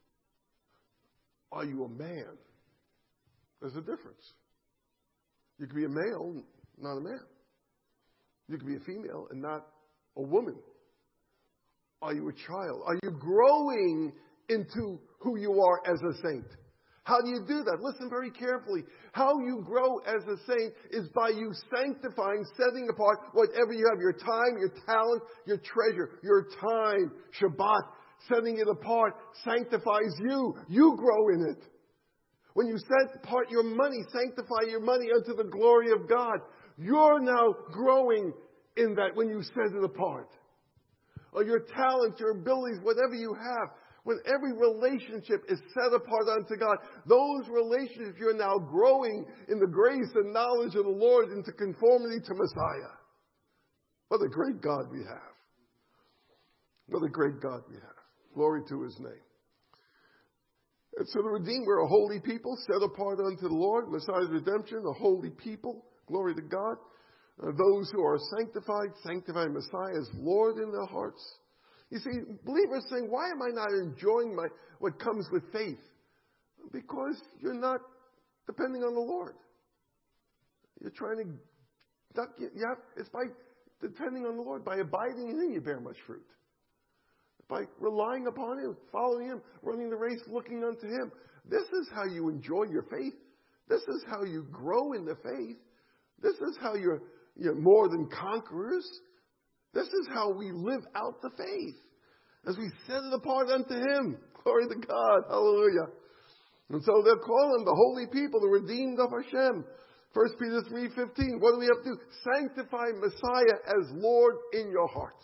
Are you a man? There's a difference. You could be a male, not a man. You could be a female and not a woman. Are you a child? Are you growing into who you are as a saint? How do you do that? Listen very carefully. How you grow as a saint is by you sanctifying, setting apart whatever you have, your time, your talent, your treasure, your time, Shabbat, setting it apart sanctifies you. You grow in it. When you set apart your money, sanctify your money unto the glory of God. You're now growing in that when you set it apart. Or your talents, your abilities, whatever you have, when every relationship is set apart unto God, those relationships you're now growing in the grace and knowledge of the Lord into conformity to Messiah. What a great God we have. What a great God we have. Glory to His name. And so the redeemed, we're a holy people, set apart unto the Lord, Messiah's redemption, a holy people. Glory to God. Those who are sanctified, sanctify Messiah as Lord in their hearts. You see, believers saying, why am I not enjoying what comes with faith? Because you're not depending on the Lord. You're trying to, it's by depending on the Lord. By abiding in Him, you bear much fruit. By relying upon Him, following Him, running the race, looking unto Him. This is how you enjoy your faith. This is how you grow in the faith. This is how you're more than conquerors. This is how we live out the faith. As we set it apart unto Him. Glory to God. Hallelujah. And so they'll call them the holy people, the redeemed of Hashem. 1 Peter 3:15. What do we have to do? Sanctify Messiah as Lord in your hearts.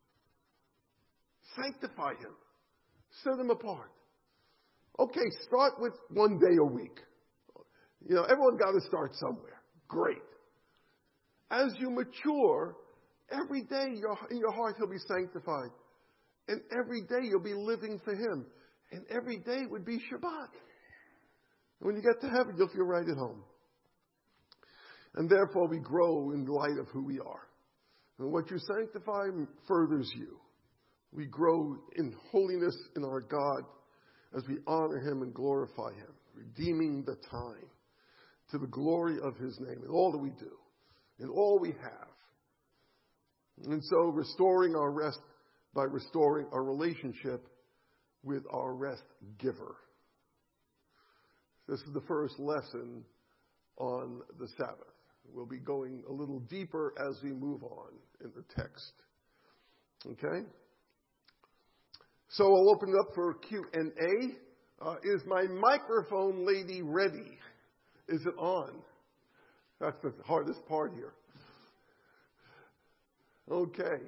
Sanctify Him. Set Him apart. Okay, start with one day a week. Everyone got to start somewhere. Great. As you mature, every day in your heart He'll be sanctified. And every day you'll be living for Him. And every day would be Shabbat. And when you get to heaven, you'll feel right at home. And therefore we grow in light of who we are. And what you sanctify furthers you. We grow in holiness in our God as we honor Him and glorify Him, redeeming the time to the glory of His name in all that we do, in all we have. And so restoring our rest by restoring our relationship with our rest giver. This is the first lesson on the Sabbath. We'll be going a little deeper as we move on in the text. Okay? So I'll open it up for Q&A. Is my microphone lady ready? Is it on? That's the hardest part here. Okay.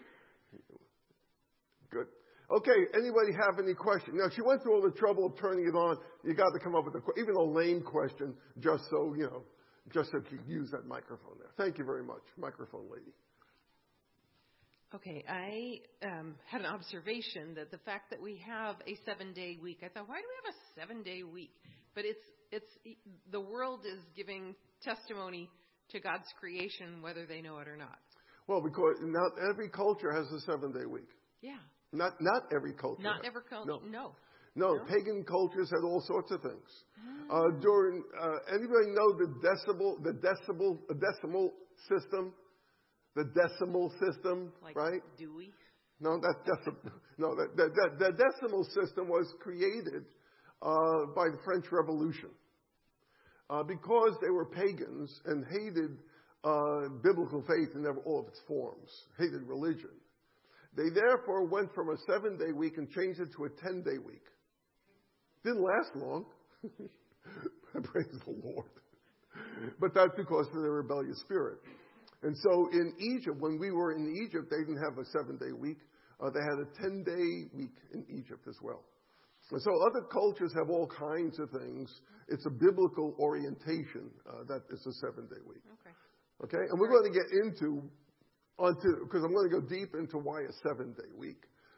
Good. Okay, anybody have any questions? Now, she went through all the trouble of turning it on. You got to come up with even a lame question just so you could use that microphone there. Thank you very much, microphone lady. Okay, I had an observation that the fact that we have a 7-day week, I thought, why do we have a 7-day week? But it's the world is giving testimony to God's creation, whether they know it or not. Well, because not every culture has a 7-day week. Yeah. Not every culture. Not every culture. No, pagan cultures had all sorts of things. Anybody know the decimal system? The decimal system, like right? Dewey? No, the decimal system was created by the French Revolution because they were pagans and hated biblical faith in all of its forms, hated religion. They therefore went from a 7-day week and changed it to a 10-day week. Didn't last long. Praise the Lord. But that's because of their rebellious spirit. And so in Egypt, when we were in Egypt, they didn't have a 7-day week. They had a 10-day week in Egypt as well. And so other cultures have all kinds of things. It's a biblical orientation that it's a 7-day week. Okay? And we're going to get because I'm going to go deep into why a 7-day week.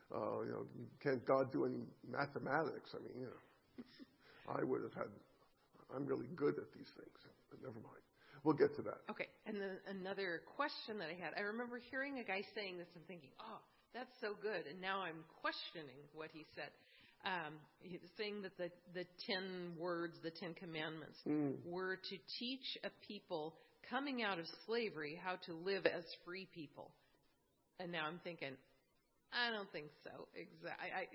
Can't God do any mathematics? I mean, I would have had, I'm really good at these things, but never mind. We'll get to that. Okay, and then another question that I had. I remember hearing a guy saying this and thinking, oh, that's so good, and now I'm questioning what he said. He was saying that the 10 words, the 10 commandments, were to teach a people coming out of slavery how to live as free people. And now I'm thinking, I don't think so. I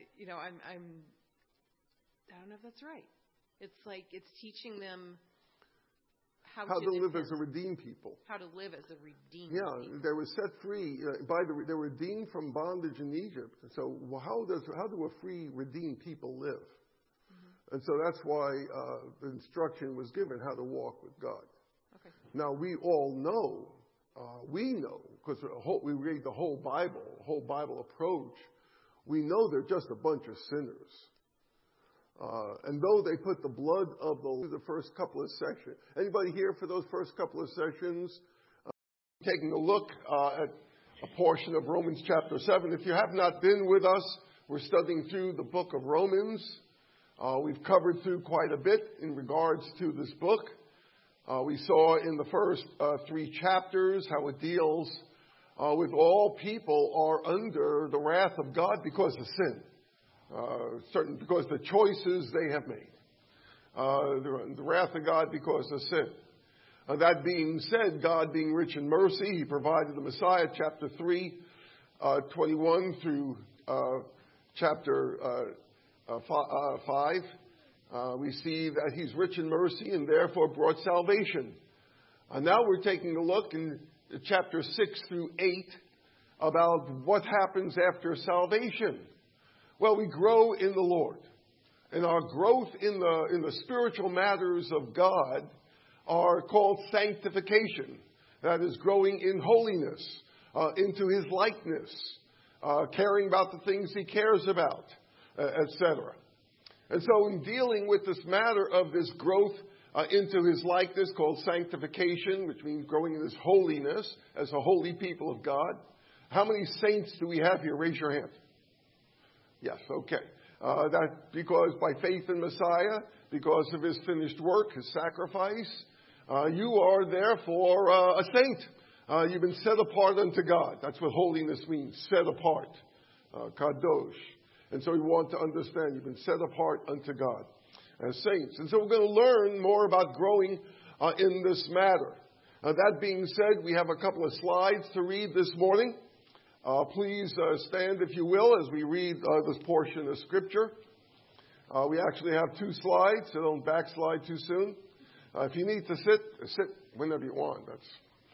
don't know if that's right. It's like it's teaching them how to live as a redeemed people. How to live as a redeemed people. They were set free they were redeemed from bondage in Egypt. So how do a free, redeemed people live? Mm-hmm. And so that's why the instruction was given how to walk with God. Okay. Now we all know, because we read the whole Bible approach. We know they're just a bunch of sinners. And though they put the blood of the first couple of sessions. Anybody here for those first couple of sessions? Taking a look at a portion of Romans chapter 7. If you have not been with us, we're studying through the book of Romans. We've covered through quite a bit in regards to this book. We saw in the first 3 chapters how it deals with all people are under the wrath of God because of sin. Because the choices they have made. The wrath of God because of sin. That being said, God being rich in mercy, He provided the Messiah, chapter 3, 21 through chapter 5. We see that He's rich in mercy and therefore brought salvation. Now we're taking a look in chapter 6 through 8 about what happens after salvation. Well, we grow in the Lord. And our growth in the spiritual matters of God are called sanctification. That is growing in holiness, into His likeness, caring about the things He cares about, etc. And so in dealing with this matter of this growth into His likeness called sanctification, which means growing in His holiness as a holy people of God, how many saints do we have here? Raise your hand. Yes, okay. That because by faith in Messiah, because of His finished work, His sacrifice, you are therefore a saint. You've been set apart unto God. That's what holiness means, set apart. Kadosh. And so we want to understand you've been set apart unto God as saints. And so we're going to learn more about growing in this matter. That being said, we have a couple of slides to read this morning. Please stand, if you will, as we read this portion of Scripture. We actually have 2 slides, so don't backslide too soon. If you need to sit whenever you want. That's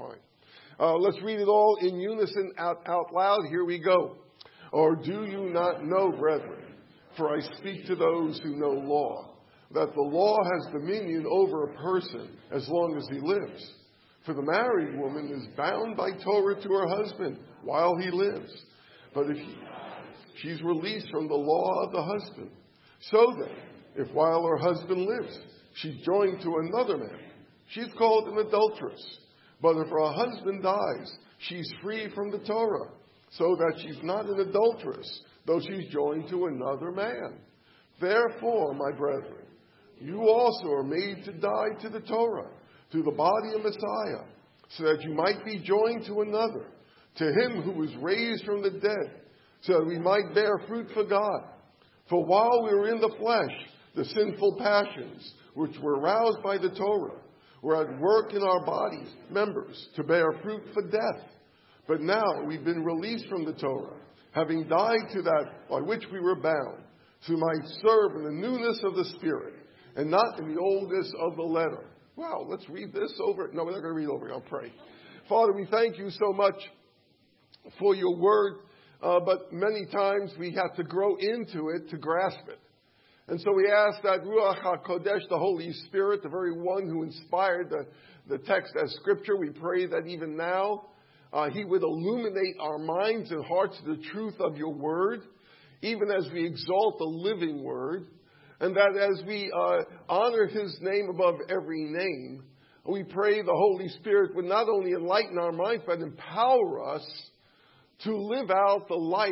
fine. Let's read it all in unison out loud. Here we go. Or do you not know, brethren, for I speak to those who know law, that the law has dominion over a person as long as he lives. For the married woman is bound by Torah to her husband while he lives. But if she's released from the law of the husband. So then, if while her husband lives, she's joined to another man, she's called an adulteress. But if her husband dies, she's free from the Torah, so that she's not an adulteress, though she's joined to another man. Therefore, my brethren, you also are made to die to the Torah, to the body of Messiah, so that you might be joined to another, to Him who was raised from the dead, so that we might bear fruit for God. For while we were in the flesh, the sinful passions, which were aroused by the Torah, were at work in our bodies, members, to bear fruit for death. But now we've been released from the Torah, having died to that by which we were bound, so we might serve in the newness of the Spirit, and not in the oldness of the letter. Wow, let's read this over. No, we're not going to read over it. I'll pray. Father, we thank you so much for your word, but many times we have to grow into it to grasp it. And so we ask that Ruach HaKodesh, the Holy Spirit, the very one who inspired the text as Scripture, we pray that even now He would illuminate our minds and hearts to the truth of your word, even as we exalt the living word. And that as we honor His name above every name, we pray the Holy Spirit would not only enlighten our minds, but empower us to live out the life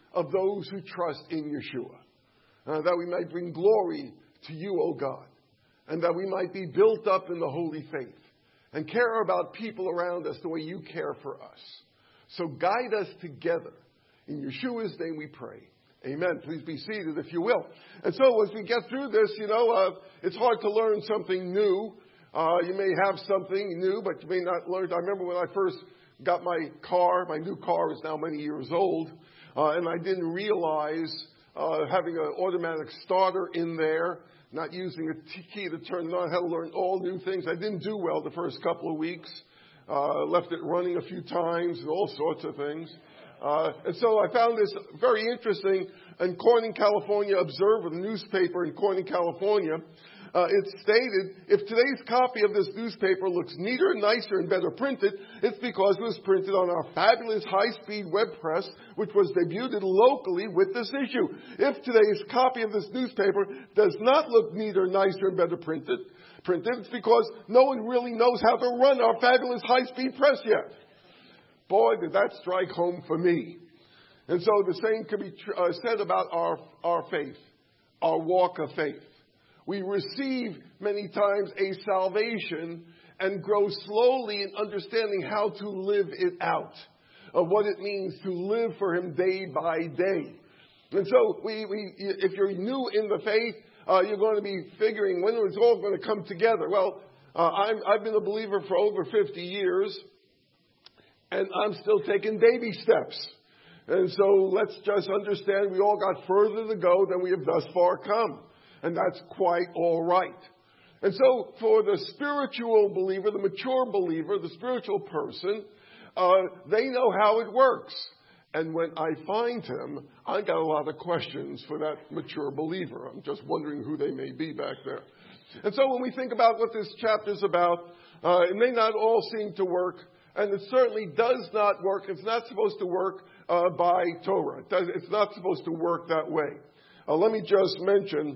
of those who trust in Yeshua. That we might bring glory to you, O God, and that we might be built up in the holy faith and care about people around us the way you care for us. So guide us together. In Yeshua's name we pray. Amen. Please be seated if you will. And so as we get through this, it's hard to learn something new. You may have something new, but you may not learn. I remember when I first got my new car is now many years old, and I didn't realize having an automatic starter in there, not using a key to turn it on. I had to learn all new things. I didn't do well the first couple of weeks. Left it running a few times and all sorts of things. And so I found this very interesting. In Corning, California Observer, the newspaper in Corning, California, it stated, if today's copy of this newspaper looks neater, nicer, and better printed, it's because it was printed on our fabulous high-speed web press, which was debuted locally with this issue. If today's copy of this newspaper does not look neater, nicer, and better printed, it's because no one really knows how to run our fabulous high-speed press yet. Boy, did that strike home for me. And so the same can be said about our faith, our walk of faith. We receive many times a salvation and grow slowly in understanding how to live it out, of what it means to live for Him day by day. And so if you're new in the faith, you're going to be figuring when it's all going to come together. Well, I've been a believer for over 50 years, and I'm still taking baby steps. And so let's just understand we all got further to go than we have thus far come. And that's quite all right. And so for the spiritual believer, the mature believer, the spiritual person, they know how it works. And when I find him, I got a lot of questions for that mature believer. I'm just wondering who they may be back there. And so when we think about what this chapter is about, it may not all seem to work. And it certainly does not work. It's not supposed to work by Torah. It's not supposed to work that way. Let me just mention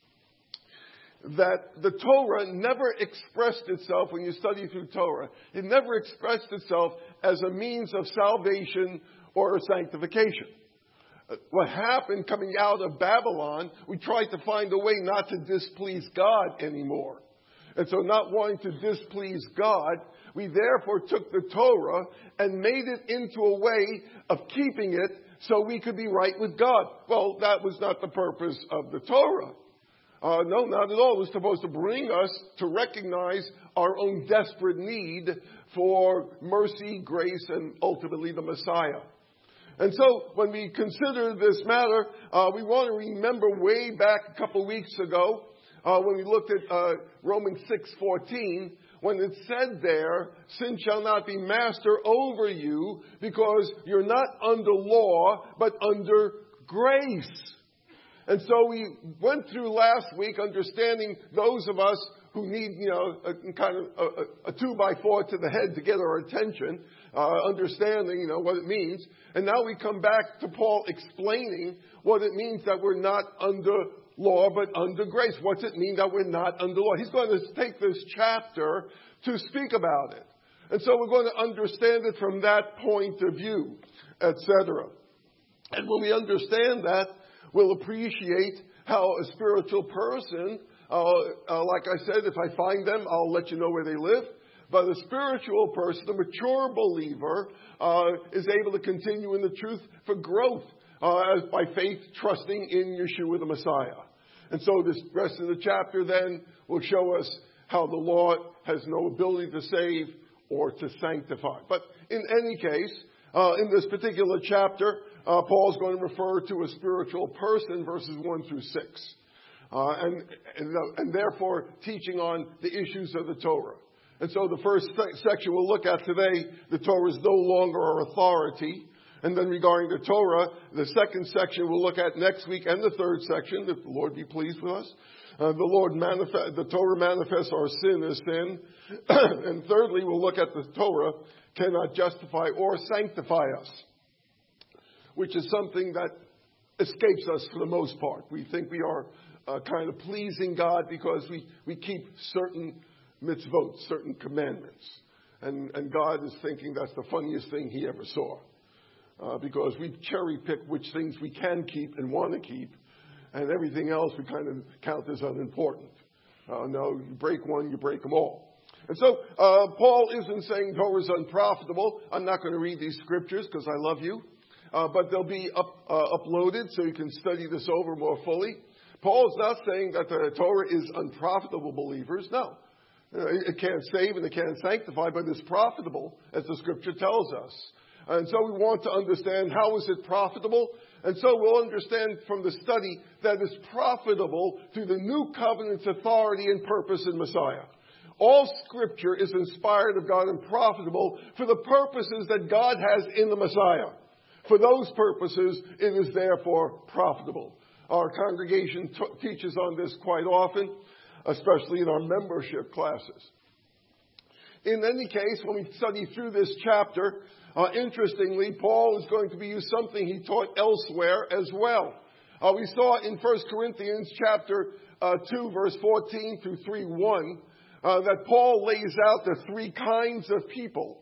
that the Torah never expressed itself, when you study through Torah, it never expressed itself as a means of salvation or sanctification. What happened coming out of Babylon, we tried to find a way not to displease God anymore. And so not wanting to displease God, we therefore took the Torah and made it into a way of keeping it so we could be right with God. Well, that was not the purpose of the Torah. No, not at all. It was supposed to bring us to recognize our own desperate need for mercy, grace, and ultimately the Messiah. And so when we consider this matter, we want to remember way back a couple of weeks ago when we looked at Romans 6:14, when it said there, sin shall not be master over you because you're not under law, but under grace. And so we went through last week understanding those of us who need, a 2x4 to the head to get our attention, understanding, what it means. And now we come back to Paul explaining what it means that we're not under law, but under grace. What's it mean that we're not under law? He's going to take this chapter to speak about it. And so we're going to understand it from that point of view, etc. And when we understand that, we'll appreciate how a spiritual person, like I said, if I find them, I'll let you know where they live. But a spiritual person, a mature believer, is able to continue in the truth for growth by faith, trusting in Yeshua the Messiah. And so this rest of the chapter then will show us how the law has no ability to save or to sanctify. But in any case, in this particular chapter, Paul's going to refer to a spiritual person, verses 1 through 6. And therefore teaching on the issues of the Torah. And so the first section we'll look at today, the Torah is no longer our authority. And then regarding the Torah, the second section we'll look at next week, and the third section, if the Lord be pleased with us. The Torah manifests our sin as sin. And thirdly, we'll look at the Torah cannot justify or sanctify us, which is something that escapes us for the most part. We think we are kind of pleasing God because we keep certain mitzvot, certain commandments. And God is thinking that's the funniest thing He ever saw. because we cherry pick which things we can keep and want to keep, and everything else we kind of count as unimportant. No, you break one, you break them all. And so Paul isn't saying Torah is unprofitable. I'm not going to read these scriptures because I love you, but they'll be uploaded so you can study this over more fully. Paul's not saying that the Torah is unprofitable, believers. No. It can't save and it can't sanctify, but it's profitable, as the scripture tells us. And so we want to understand how is it profitable. And so we'll understand from the study that it's profitable through the new covenant's authority and purpose in Messiah. All scripture is inspired of God and profitable for the purposes that God has in the Messiah. For those purposes, it is therefore profitable. Our congregation teaches on this quite often, especially in our membership classes. In any case, when we study through this chapter, interestingly, Paul is going to use something he taught elsewhere as well. We saw in 1 Corinthians chapter 2, verse 14 through 3:1, that Paul lays out the three kinds of people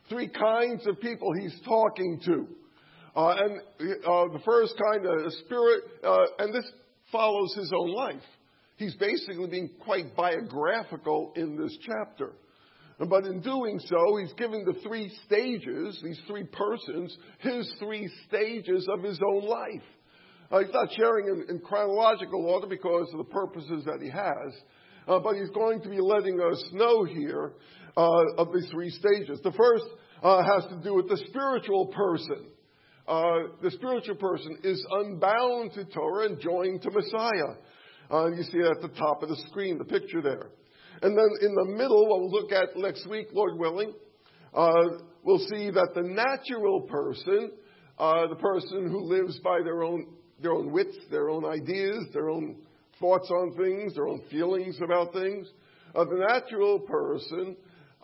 he's talking to. And the first kind of spirit, and this follows his own life. He's basically being quite biographical in this chapter. But in doing so, he's giving the three stages, these three persons, his three stages of his own life. He's not sharing in chronological order because of the purposes that he has. But he's going to be letting us know here of these three stages. The first has to do with the spiritual person. The spiritual person is unbound to Torah and joined to Messiah. You see it at the top of the screen, the picture there. And then in the middle, what we'll look at next week, Lord willing, we'll see that the natural person, the person who lives by their own wits, their own ideas, their own thoughts on things, their own feelings about things, the natural person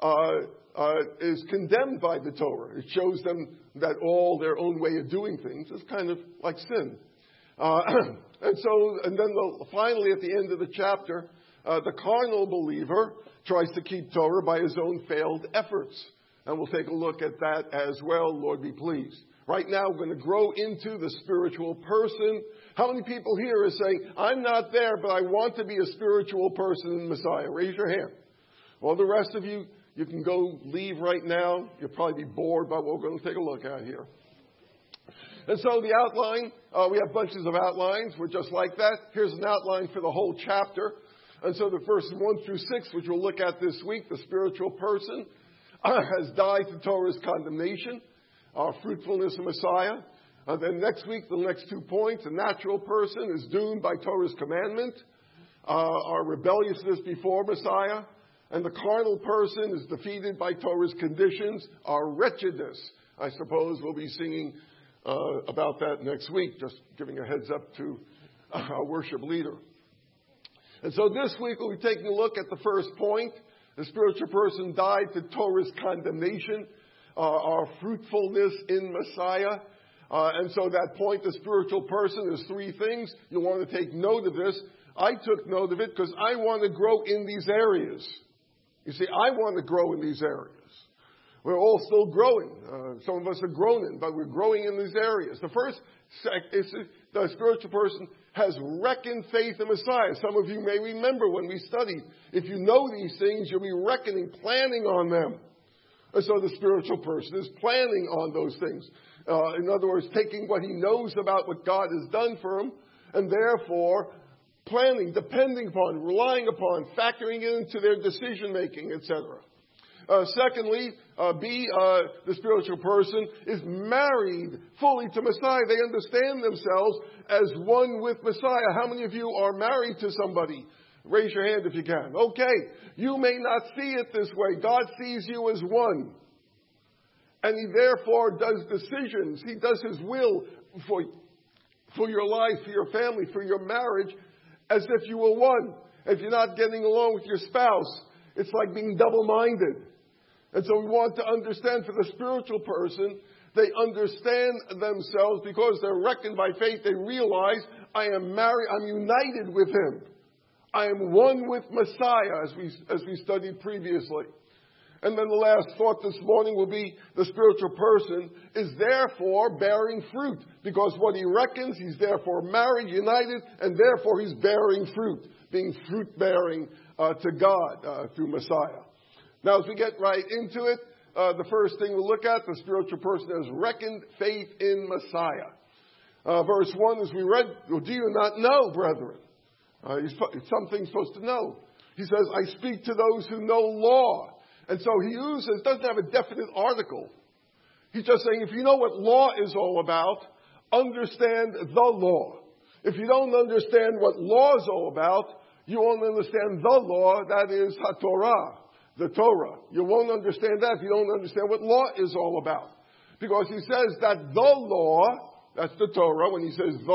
is condemned by the Torah. It shows them that all their own way of doing things is kind of like sin. And then finally at the end of the chapter, the carnal believer tries to keep Torah by his own failed efforts. And we'll take a look at that as well, Lord be pleased. Right now, we're going to grow into the spiritual person. How many people here are saying, I'm not there, but I want to be a spiritual person in Messiah? Raise your hand. All the rest of you, you can go leave right now. You'll probably be bored by what we're going to take a look at here. And so the outline, we have bunches of outlines. We're just like that. Here's an outline for the whole chapter. And so the verses 1 through 6, which we'll look at this week, the spiritual person has died to Torah's condemnation, our fruitfulness in Messiah. Then next week, the next 2 points, the natural person is doomed by Torah's commandment, our rebelliousness before Messiah. And the carnal person is defeated by Torah's conditions, our wretchedness. I suppose we'll be singing about that next week, just giving a heads up to our worship leader. And so this week we'll be taking a look at the first point. The spiritual person died to Torah's condemnation, our fruitfulness in Messiah. And so that point, the spiritual person, is three things. You'll want to take note of this. I took note of it because I want to grow in these areas. You see, I want to grow in these areas. We're all still growing. Some of us are groaning, but we're growing in these areas. The first is the spiritual person has reckoned faith in Messiah. Some of you may remember when we studied, if you know these things, you'll be reckoning, planning on them. And so the spiritual person is planning on those things. In other words, taking what he knows about what God has done for him, and therefore planning, depending upon, relying upon, factoring it into their decision-making, etc. Secondly, the spiritual person is married fully to Messiah. They understand themselves as one with Messiah. How many of you are married to somebody? Raise your hand if you can. Okay, you may not see it this way. God sees you as one. And he therefore does decisions. He does his will for your life, for your family, for your marriage, as if you were one. If you're not getting along with your spouse, it's like being double-minded. And so we want to understand for the spiritual person, they understand themselves because they're reckoned by faith. They realize, I am married, I'm united with him. I am one with Messiah, as we studied previously. And then the last thought this morning will be the spiritual person is therefore bearing fruit. Because what he reckons, he's therefore married, united, and therefore he's bearing fruit. Being fruit-bearing to God through Messiah. Now as we get right into it, the first thing we'll look at, the spiritual person has reckoned faith in Messiah. Verse 1, as we read, do you not know, brethren? Something supposed to know. He says, I speak to those who know law. And so he doesn't have a definite article. He's just saying, if you know what law is all about, understand the law. If you don't understand what law is all about, you won't understand the law, that is HaTorah, the Torah. You won't understand that if you don't understand what law is all about. Because he says that the law, that's the Torah, when he says the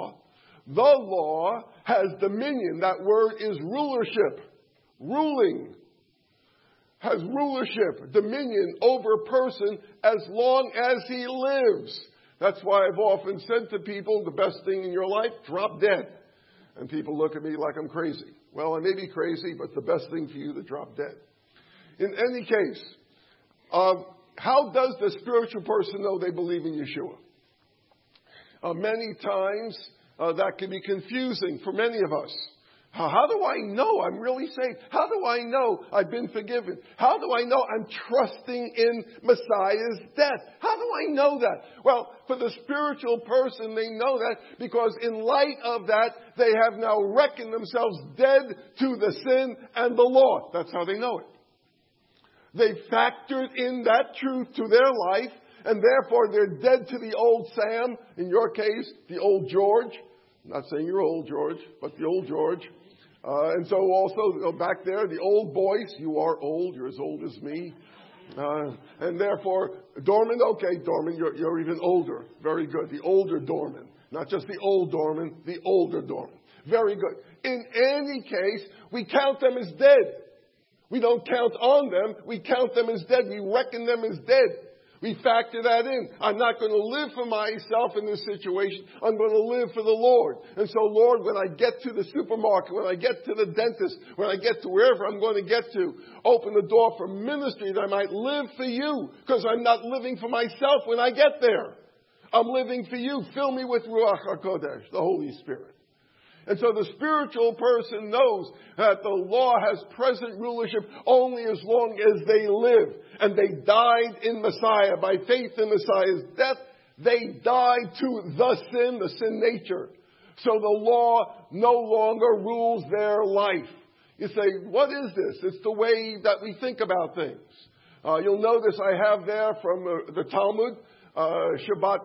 law has dominion. That word is rulership, ruling. Has rulership, dominion over a person as long as he lives. That's why I've often said to people, the best thing in your life, drop dead. And people look at me like I'm crazy. Well, I may be crazy, but the best thing for you to drop dead. In any case, how does the spiritual person know they believe in Yeshua? Many times that can be confusing for many of us. How do I know I'm really saved? How do I know I've been forgiven? How do I know I'm trusting in Messiah's death? How do I know that? Well, for the spiritual person, they know that because in light of that, they have now reckoned themselves dead to the sin and the law. That's how they know it. They've factored in that truth to their life, and therefore they're dead to the old Sam, in your case, the old George. I'm not saying you're old George, but the old George. And so also back there, the old boys, you are old, you're as old as me. And therefore, Dorman, okay, Dorman, you're even older. Very good. The older Dorman. Not just the old Dorman, the older Dorman. Very good. In any case, we count them as dead. We don't count on them, we count them as dead. We reckon them as dead. We factor that in. I'm not going to live for myself in this situation. I'm going to live for the Lord. And so, Lord, when I get to the supermarket, when I get to the dentist, when I get to wherever I'm going to get to, open the door for ministry that I might live for you, because I'm not living for myself when I get there. I'm living for you. Fill me with Ruach HaKodesh, the Holy Spirit. And so the spiritual person knows that the law has present rulership only as long as they live. And they died in Messiah. By faith in Messiah's death, they died to the sin nature. So the law no longer rules their life. You say, what is this? It's the way that we think about things. You'll notice I have there from the Talmud, Shabbat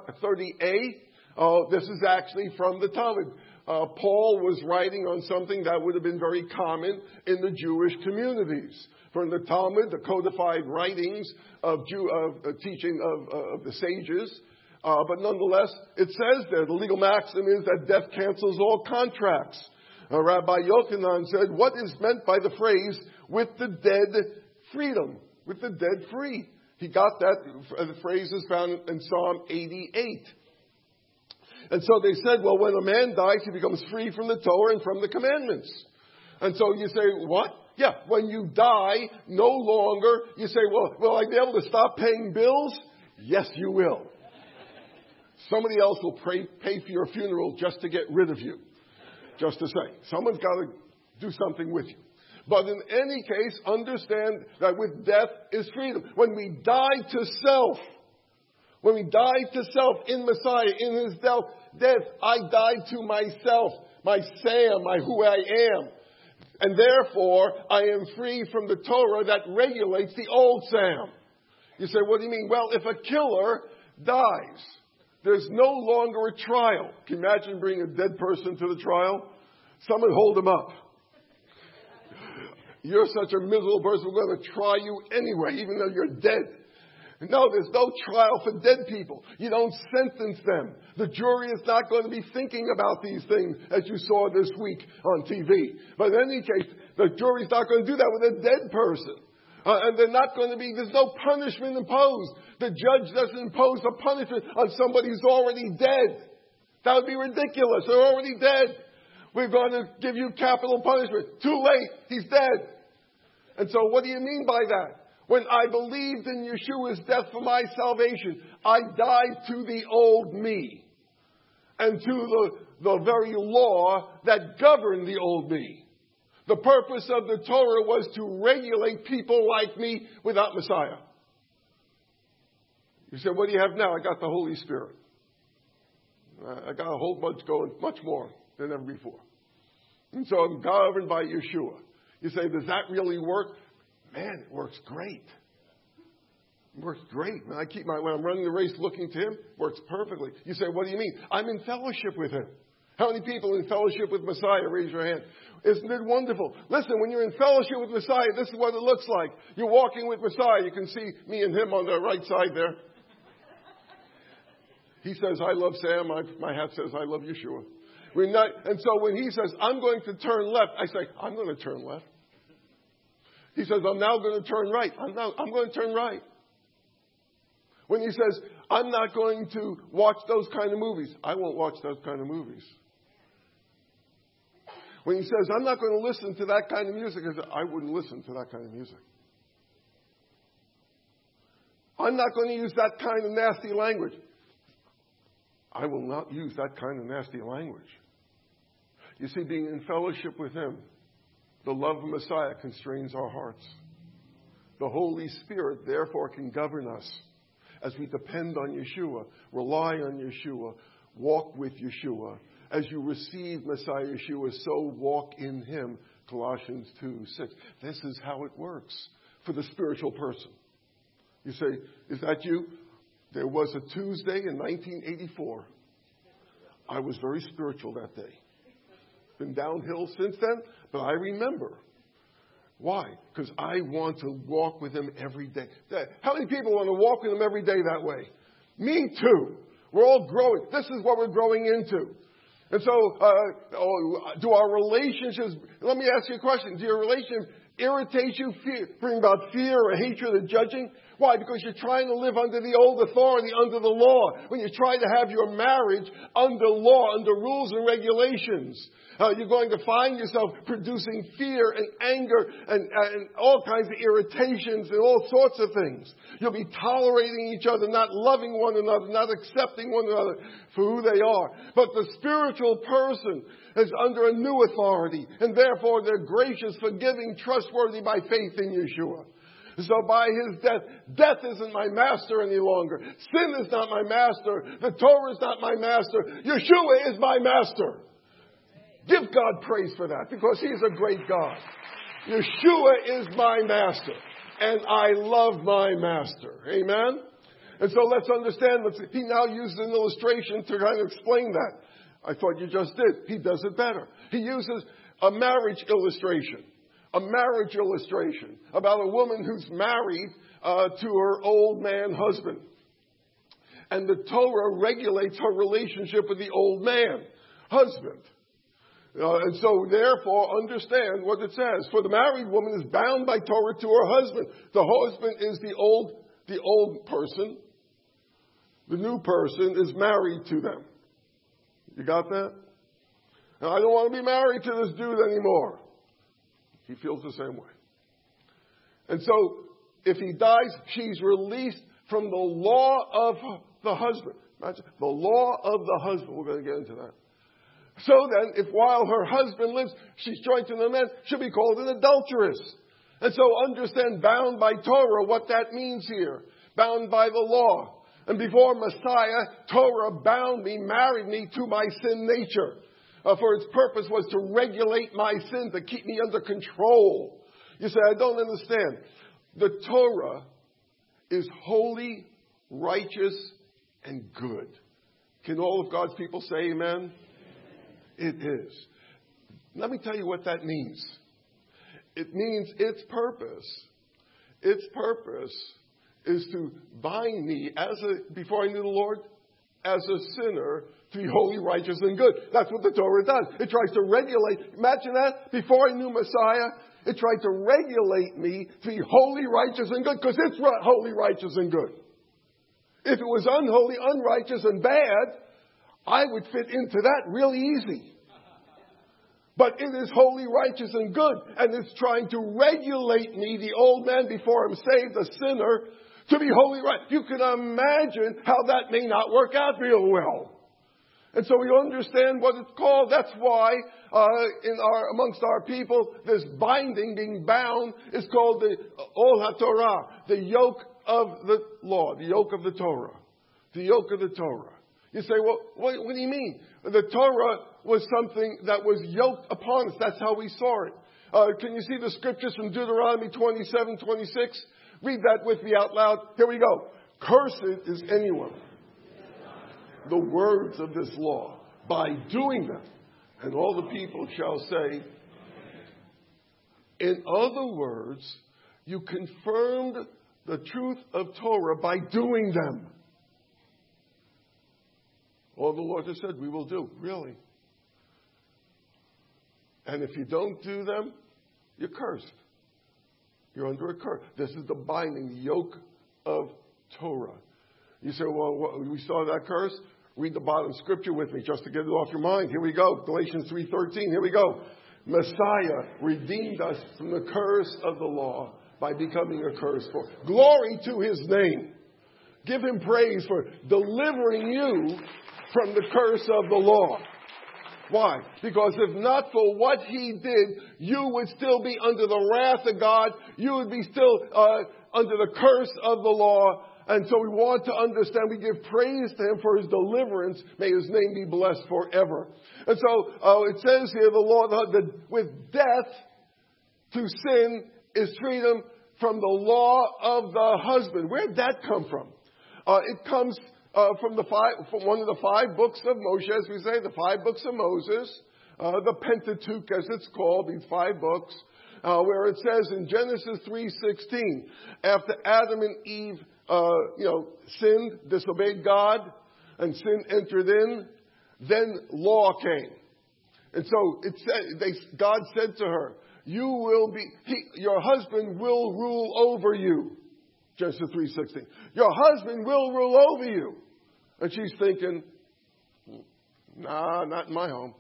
30a. This is actually from the Talmud. Paul was writing on something that would have been very common in the Jewish communities. From the Talmud, the codified writings of teaching of the sages. But nonetheless, it says there, the legal maxim is that death cancels all contracts. Rabbi Yochanan said, what is meant by the phrase, with the dead freedom? With the dead free. He got that, the phrase is found in Psalm 88. And so they said, well, when a man dies, he becomes free from the Torah and from the commandments. And so you say, what? Yeah, when you die, no longer, you say, well, will I be able to stop paying bills? Yes, you will. Somebody else will pay for your funeral just to get rid of you. Just to say, someone's got to do something with you. But in any case, understand that with death is freedom. When we die to self, when we die to self in Messiah, in his death, I died to myself, my Sam, my who I am. And therefore, I am free from the Torah that regulates the old Sam. You say, what do you mean? Well, if a killer dies, there's no longer a trial. Can you imagine bringing a dead person to the trial? Someone hold him up. You're such a miserable person, we're going to try you anyway, even though you're dead. No, there's no trial for dead people. You don't sentence them. The jury is not going to be thinking about these things, as you saw this week on TV. But in any case, the jury's not going to do that with a dead person. And they're not going to be, there's no punishment imposed. The judge doesn't impose a punishment on somebody who's already dead. That would be ridiculous. They're already dead. We're going to give you capital punishment. Too late. He's dead. And so what do you mean by that? When I believed in Yeshua's death for my salvation, I died to the old me and to the very law that governed the old me. The purpose of the Torah was to regulate people like me without Messiah. You say, what do you have now? I got the Holy Spirit. I got a whole bunch going, much more than ever before. And so I'm governed by Yeshua. You say, does that really work? Man, it works great. It works great. When I'm running the race looking to Him, it works perfectly. You say, what do you mean? I'm in fellowship with Him. How many people in fellowship with Messiah? Raise your hand. Isn't it wonderful? Listen, when you're in fellowship with Messiah, this is what it looks like. You're walking with Messiah. You can see me and him on the right side there. He says, I love Sam. My hat says, I love Yeshua. And so when he says, I'm going to turn left, I say, I'm going to turn left. He says, I'm now going to turn right. I'm going to turn right. When he says, I'm not going to watch those kind of movies, I won't watch those kind of movies. When he says, I'm not going to listen to that kind of music, I say, I wouldn't listen to that kind of music. I'm not going to use that kind of nasty language. I will not use that kind of nasty language. You see, being in fellowship with Him, the love of Messiah constrains our hearts. The Holy Spirit, therefore, can govern us as we depend on Yeshua, rely on Yeshua, walk with Yeshua. As you receive Messiah Yeshua, so walk in Him. Colossians 2:6. This is how it works for the spiritual person. You say, is that you? There was a Tuesday in 1984. I was very spiritual that day. Been downhill since then, but I remember. Why? Because I want to walk with Him every day. How many people want to walk with Him every day that way? Me too. We're all growing. This is what we're growing into. And so, do our relationships, let me ask you a question. Do your relationship irritate you, bring about fear or hatred or judging? Why? Because you're trying to live under the old authority, under the law. When you try to have your marriage under law, under rules and regulations, you're going to find yourself producing fear and anger and all kinds of irritations and all sorts of things. You'll be tolerating each other, not loving one another, not accepting one another for who they are. But the spiritual person is under a new authority, and therefore they're gracious, forgiving, trustworthy by faith in Yeshua. So by His death isn't my master any longer. Sin is not my master. The Torah is not my master. Yeshua is my master. Give God praise for that, because He's a great God. Yeshua is my master, and I love my master. Amen? And so let's understand that He now uses an illustration to kind of explain that. I thought you just did. He does it better. He uses a marriage illustration. A marriage illustration about a woman who's married to her old man husband. And the Torah regulates her relationship with the old man husband. And so, therefore, understand what it says. For the married woman is bound by Torah to her husband. The husband is the old person. The new person is married to them. You got that? Now, I don't want to be married to this dude anymore. He feels the same way. And so, if he dies, she's released from the law of the husband. Imagine, the law of the husband. We're going to get into that. So then, if while her husband lives, she's joined to the man, she'll be called an adulteress. And so understand, bound by Torah, what that means here. Bound by the law. And before Messiah, Torah bound me, married me to my sin nature. For its purpose was to regulate my sin, to keep me under control. You say, I don't understand. The Torah is holy, righteous, and good. Can all of God's people say amen? It is. Let me tell you what that means. It means its purpose is to bind me before I knew the Lord, as a sinner, to be holy, righteous, and good. That's what the Torah does. It tries to regulate. Imagine that. Before I knew Messiah, it tried to regulate me to be holy, righteous, and good, because it's holy, righteous, and good. If it was unholy, unrighteous, and bad, I would fit into that really easy. But it is holy, righteous, and good. And it's trying to regulate me, the old man before I'm saved, a sinner, to be holy, right. You can imagine how that may not work out real well. And so we understand what it's called. That's why amongst our people, this binding, being bound, is called the Ol HaTorah, the yoke of the law, the yoke of the Torah. The yoke of the Torah. You say, well, what do you mean? The Torah was something that was yoked upon us. That's how we saw it. Can you see the scriptures from Deuteronomy 27:26? Read that with me out loud. Here we go. Cursed is anyone. The words of this law, by doing them. And all the people shall say, in other words, you confirmed the truth of Torah by doing them. All the Lord has said we will do. Really. And if you don't do them, you're cursed. You're under a curse. This is the binding yoke of Torah. You say, well, we saw that curse? Read the bottom scripture with me just to get it off your mind. Here we go. Galatians 3:13. Here we go. Messiah redeemed us from the curse of the law by becoming a curse for. Glory to his name. Give him praise for delivering you from the curse of the law. Why? Because if not for what he did, you would still be under the wrath of God. You would be still under the curse of the law. And so we want to understand, we give praise to him for his deliverance. May his name be blessed forever. And so it says here, the law, with death to sin is freedom from the law of the husband. Where did that come from? It comes from one of the 5 books of Moshe, as we say, the 5 books of Moses, the Pentateuch, as it's called, these 5 books, where it says in Genesis 3:16, after Adam and Eve, sinned, disobeyed God, and sin entered in, then law came. And so God said to her, your husband will rule over you. Genesis 3:16. Your husband will rule over you. And she's thinking, nah, not in my home.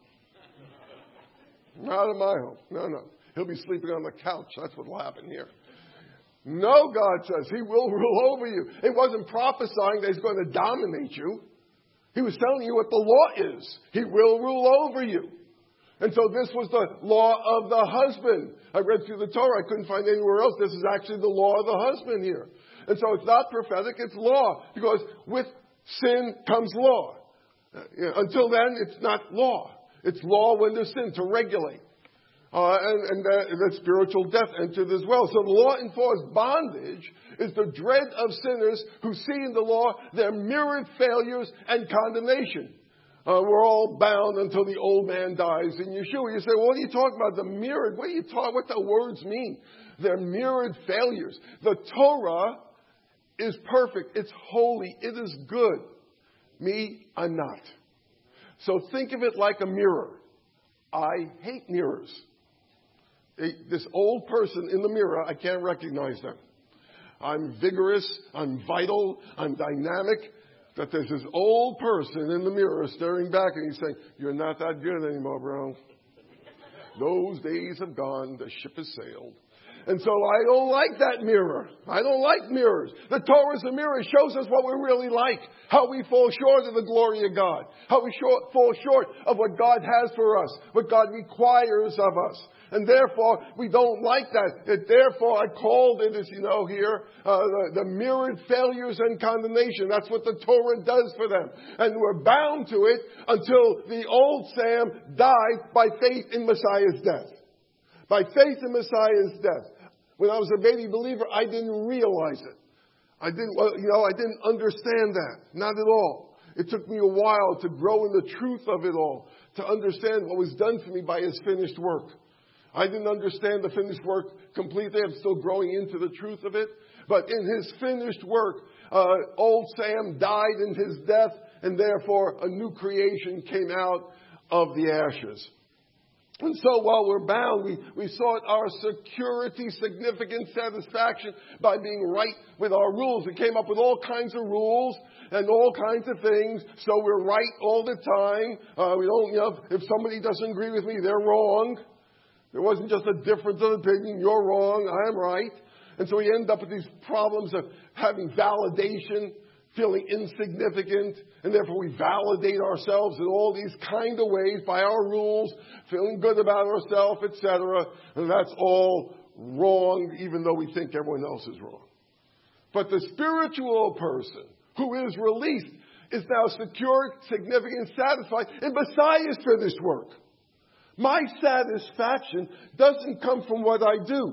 Not in my home. No. He'll be sleeping on the couch. That's what will happen here. No, God says, he will rule over you. It wasn't prophesying that he's going to dominate you. He was telling you what the law is. He will rule over you. And so this was the law of the husband. I read through the Torah. I couldn't find anywhere else. This is actually the law of the husband here. And so it's not prophetic, it's law. Because with sin comes law. Until then, it's not law. It's law when there's sin to regulate. And the spiritual death entered as well. So the law enforced bondage is the dread of sinners who see in the law their mirrored failures and condemnation. We're all bound until the old man dies in Yeshua. You say, well, what are you talking about? The mirrored? What the words mean? They're mirrored failures. The Torah is perfect. It's holy. It is good. Me, I'm not. So think of it like a mirror. I hate mirrors. This old person in the mirror, I can't recognize them. I'm vigorous, I'm vital, I'm dynamic. But there's this old person in the mirror staring back and he's saying, you're not that good anymore, bro. Those days have gone, the ship has sailed. And so I don't like that mirror. I don't like mirrors. The Torah is a mirror. It shows us what we're really like. How we fall short of the glory of God. How we fall short of what God has for us. What God requires of us. And therefore, we don't like that. Therefore, I called it, as you know here, the mirrored failures and condemnation. That's what the Torah does for them. And we're bound to it until the old Sam died by faith in Messiah's death. By faith in Messiah's death. When I was a baby believer, I didn't realize it. I didn't understand that. Not at all. It took me a while to grow in the truth of it all. To understand what was done for me by his finished work. I didn't understand the finished work completely. I'm still growing into the truth of it. But in his finished work, old Sam died in his death, and therefore a new creation came out of the ashes. And so while we're bound, we sought our security, significant satisfaction by being right with our rules. We came up with all kinds of rules and all kinds of things, so we're right all the time. We don't, if somebody doesn't agree with me, they're wrong. There wasn't just a difference of opinion. You're wrong, I'm right. And so we end up with these problems of having validation, feeling insignificant, and therefore we validate ourselves in all these kind of ways by our rules, feeling good about ourselves, etc. And that's all wrong, even though we think everyone else is wrong. But the spiritual person who is released is now secure, significant, satisfied, and Messiah's finished work. My satisfaction doesn't come from what I do.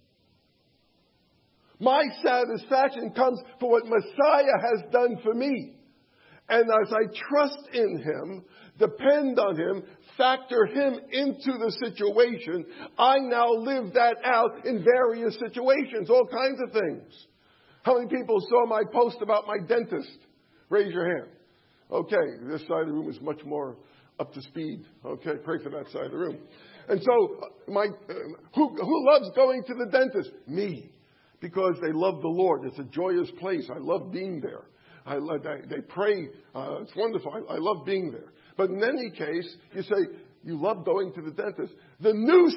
My satisfaction comes from what Messiah has done for me. And as I trust in Him, depend on Him, factor Him into the situation, I now live that out in various situations, all kinds of things. How many people saw my post about my dentist? Raise your hand. Okay, this side of the room is much more up to speed. Okay, pray for that side of the room. And so, who loves going to the dentist? Me. Because they love the Lord. It's a joyous place. I love being there. They pray. It's wonderful. I love being there. But in any case, you say, you love going to the dentist. The new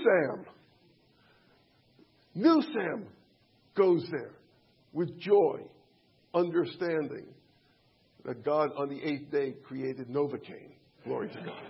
Sam goes there with joy, understanding that God on the 8th day created Novocaine. Glory to God.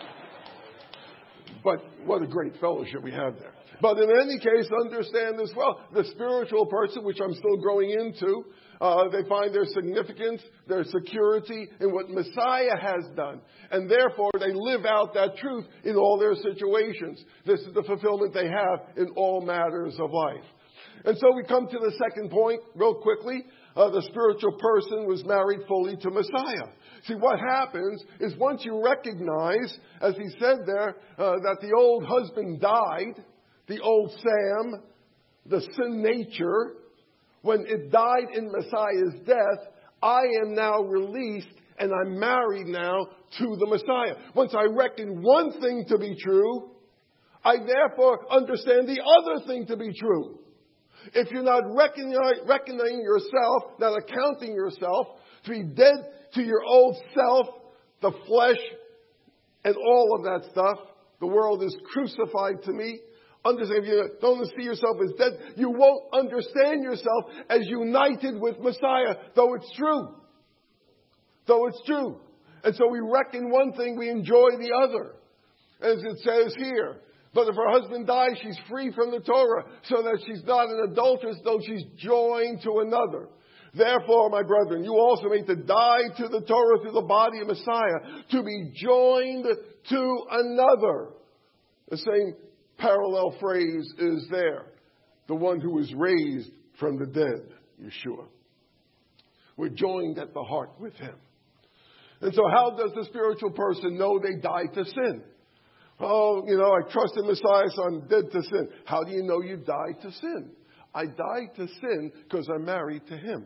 But what a great fellowship we have there. But in any case, understand as well, the spiritual person, which I'm still growing into, they find their significance, their security in what Messiah has done. And therefore, they live out that truth in all their situations. This is the fulfillment they have in all matters of life. And so we come to the second point real quickly. The spiritual person was married fully to Messiah. See, what happens is once you recognize, as he said there, that the old husband died, the old Sam, the sin nature, when it died in Messiah's death, I am now released and I'm married now to the Messiah. Once I reckon one thing to be true, I therefore understand the other thing to be true. If you're not reckoning yourself, not accounting yourself to be dead to your old self, the flesh, and all of that stuff, the world is crucified to me. Understand, if you don't see yourself as dead, you won't understand yourself as united with Messiah, though it's true. Though it's true. And so we reckon one thing, we enjoy the other. As it says here, but if her husband dies, she's free from the Torah, so that she's not an adulteress, though she's joined to another. Therefore, my brethren, you also need to die to the Torah through the body of Messiah, to be joined to another. The same parallel phrase is there. The one who was raised from the dead, Yeshua. We're joined at the heart with Him. And so how does the spiritual person know they died to sin? Oh, I trust in Messiah, so I'm dead to sin. How do you know you died to sin? I died to sin because I'm married to Him.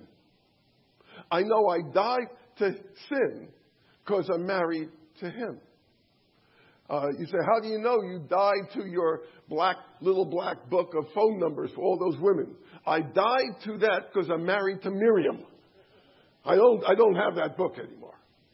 I know I died to sin because I'm married to Him. You say, how do you know you died to your little black book of phone numbers for all those women? I died to that because I'm married to Miriam. I don't have that book anymore.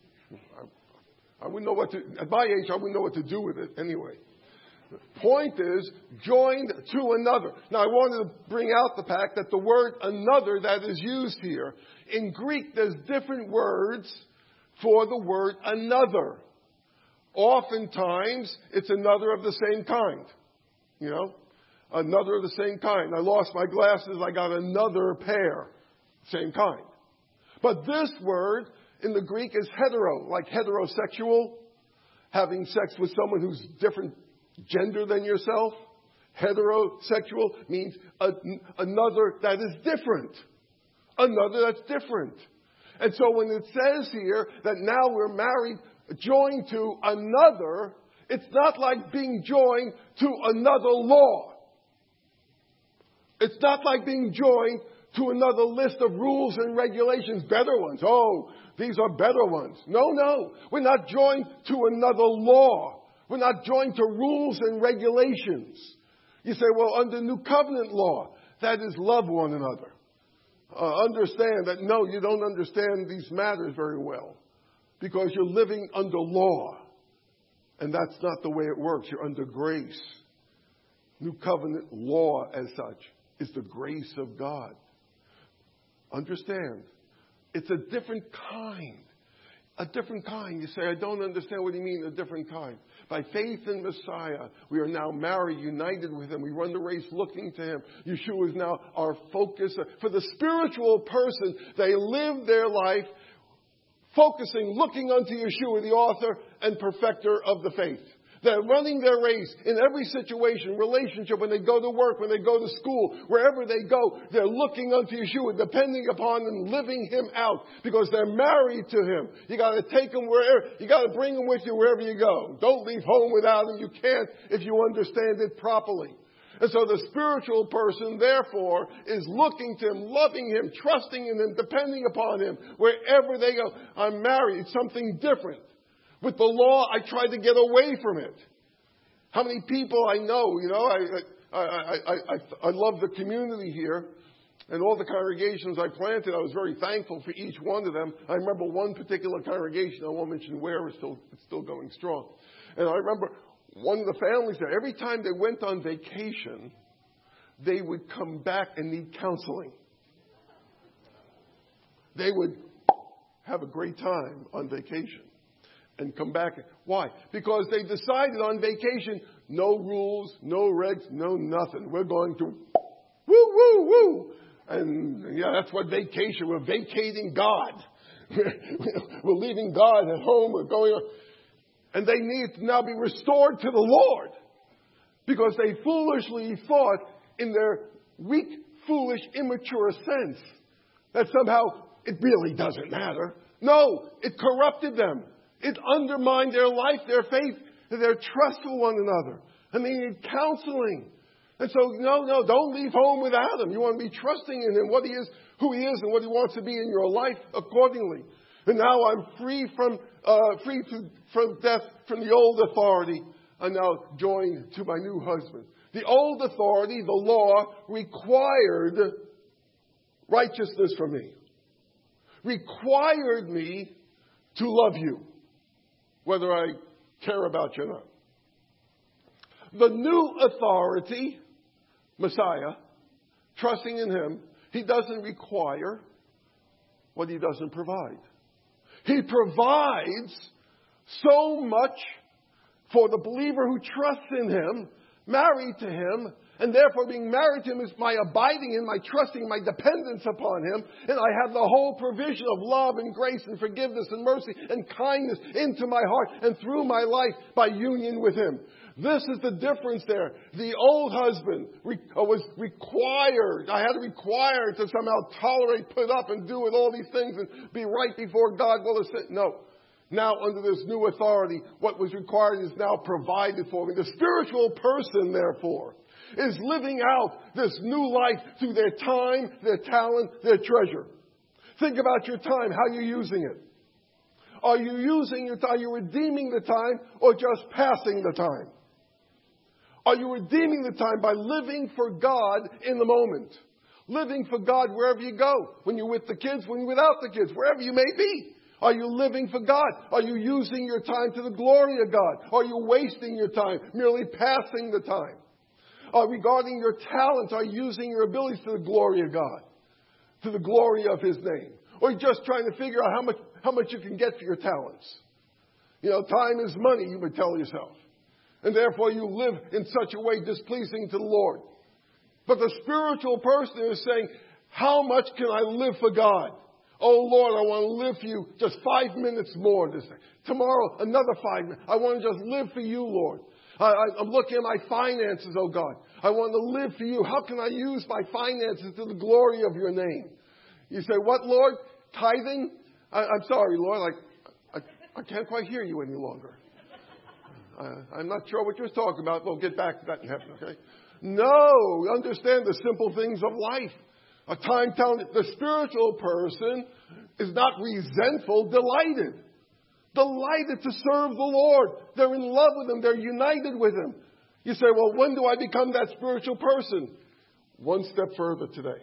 I wouldn't know at my age, I wouldn't know what to do with it anyway. The point is, joined to another. Now, I wanted to bring out the fact that the word another that is used here, in Greek, there's different words for the word another. Oftentimes, it's another of the same kind. Another of the same kind. I lost my glasses, I got another pair. Same kind. But this word in the Greek is hetero, like heterosexual, having sex with someone who's different gender than yourself. Heterosexual means another that is different. Another that's different. And so when it says here that now we're married, joined to another, it's not like being joined to another law. It's not like being joined to another list of rules and regulations, better ones. Oh, these are better ones. No. We're not joined to another law. We're not joined to rules and regulations. You say, well, under New Covenant law, that is love one another. Understand that, no, you don't understand these matters very well because you're living under law. And that's not the way it works. You're under grace. New Covenant law as such is the grace of God. Understand, it's a different kind. A different kind. You say, I don't understand what you mean, a different kind. By faith in Messiah, we are now married, united with Him. We run the race looking to Him. Yeshua is now our focus. For the spiritual person, they live their life focusing, looking unto Yeshua, the author and perfecter of the faith. They're running their race in every situation, relationship, when they go to work, when they go to school, wherever they go, they're looking unto Yeshua, depending upon Him, living Him out, because they're married to Him. You got to take Him wherever, you got to bring Him with you wherever you go. Don't leave home without Him. You can't if you understand it properly. And so the spiritual person, therefore, is looking to Him, loving Him, trusting in Him, depending upon Him, wherever they go. I'm married. It's something different. With the law, I tried to get away from it. How many people I know, I love the community here and all the congregations I planted. I was very thankful for each one of them. I remember one particular congregation, I won't mention where, it's still going strong. And I remember one of the families there, every time they went on vacation, they would come back and need counseling. They would have a great time on vacation and come back. Why? Because they decided on vacation, no rules, no regs, no nothing. We're going to woo, woo, woo. And yeah, that's what vacation. We're vacating God. We're leaving God at home. We're going on. And they need to now be restored to the Lord because they foolishly thought in their weak, foolish, immature sense that somehow it really doesn't matter. No, it corrupted them. It undermined their life, their faith, their trust for one another. And they need counseling. And so, no, don't leave home without Him. You want to be trusting in Him, what He is, who He is, and what He wants to be in your life accordingly. And now I'm free from death, from the old authority. I'm now joined to my new husband. The old authority, the law, required righteousness from me. Required me to love you, whether I care about you or not. The new authority, Messiah, trusting in Him, He doesn't require what He doesn't provide. He provides so much for the believer who trusts in Him, married to Him, and therefore being married to Him is my abiding in, my trusting, my dependence upon Him. And I have the whole provision of love and grace and forgiveness and mercy and kindness into my heart and through my life by union with Him. This is the difference there. The old husband was required. I had to require to somehow tolerate, put up, and do with all these things and be right before God. Well, no. Now, under this new authority, what was required is now provided for me. The spiritual person, therefore, is living out this new life through their time, their talent, their treasure. Think about your time, how you're using it. Are you using your time? Are you redeeming the time or just passing the time? Are you redeeming the time by living for God in the moment? Living for God wherever you go. When you're with the kids, when you're without the kids, wherever you may be. Are you living for God? Are you using your time to the glory of God? Are you wasting your time, merely passing the time? Regarding your talents, are you using your abilities to the glory of God? To the glory of His name? Or are you just trying to figure out how much you can get for your talents? Time is money, you would tell yourself. And therefore you live in such a way displeasing to the Lord. But the spiritual person is saying, how much can I live for God? Oh, Lord, I want to live for you just 5 minutes more this day. Tomorrow, another 5 minutes. I want to just live for you, Lord. I'm looking at my finances, oh God. I want to live for you. How can I use my finances to the glory of your name? You say, what, Lord? Tithing? I'm sorry, Lord. I can't quite hear you any longer. I'm not sure what you're talking about. We'll get back to that in heaven, okay? No, understand the simple things of life. A time telling the spiritual person is not resentful, delighted. delighted to serve the Lord. They're in love with Him. They're united with Him. You say, well, when do I become that spiritual person? One step further today.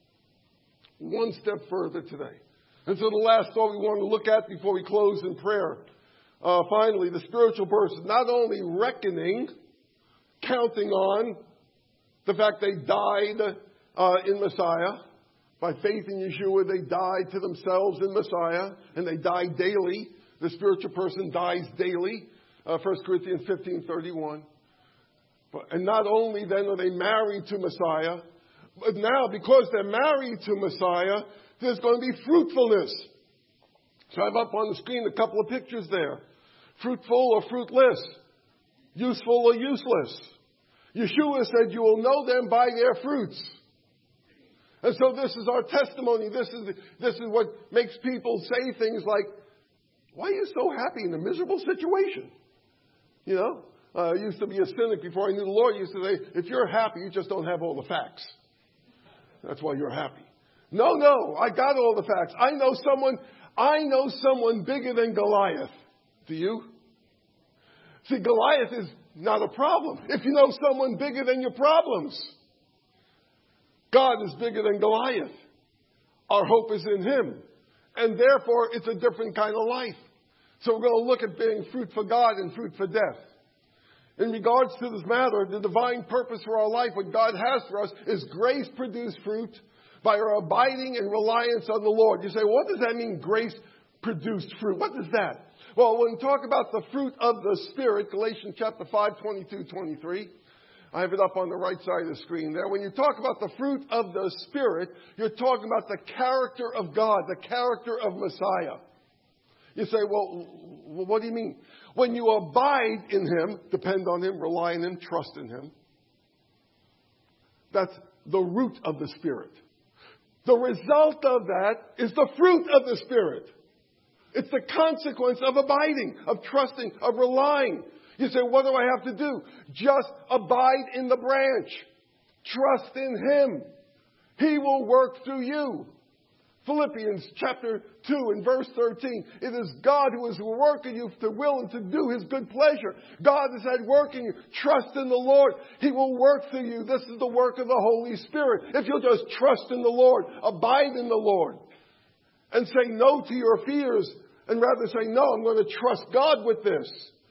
One step further today. And so the last thought we want to look at before we close in prayer. Finally, the spiritual person, not only reckoning, counting on the fact they died in Messiah. By faith in Yeshua, they died to themselves in Messiah, and they die daily. The spiritual person dies daily. 1 Corinthians 15:31. And not only then are they married to Messiah, but now because they're married to Messiah, there's going to be fruitfulness. So I have up on the screen a couple of pictures there. Fruitful or fruitless. Useful or useless. Yeshua said, you will know them by their fruits. And so this is our testimony. This is what makes people say things like, why are you so happy in a miserable situation? You know, I used to be a cynic before I knew the Lord. I used to say, if you're happy, you just don't have all the facts. That's why you're happy. No, I got all the facts. I know someone bigger than Goliath. Do you? See, Goliath is not a problem if you know someone bigger than your problems. God is bigger than Goliath. Our hope is in Him. And therefore, it's a different kind of life. So we're going to look at being fruit for God and fruit for death. In regards to this matter, the divine purpose for our life, what God has for us, is grace-produced fruit by our abiding and reliance on the Lord. You say, well, what does that mean, grace-produced fruit? What is that? Well, when we talk about the fruit of the Spirit, Galatians chapter 5, 22, 23, I have it up on the right side of the screen there. When you talk about the fruit of the Spirit, you're talking about the character of God, the character of Messiah. You say, well, what do you mean? When you abide in Him, depend on Him, rely on Him, trust in Him, that's the root of the Spirit. The result of that is the fruit of the Spirit. It's the consequence of abiding, of trusting, of relying. You say, what do I have to do? Just abide in the branch. Trust in Him. He will work through you. Philippians chapter 2 and verse 13. It is God who is working you to will and to do His good pleasure. God is at work in you. Trust in the Lord. He will work through you. This is the work of the Holy Spirit. If you'll just trust in the Lord, abide in the Lord, and say no to your fears, and rather say, no, I'm going to trust God with this.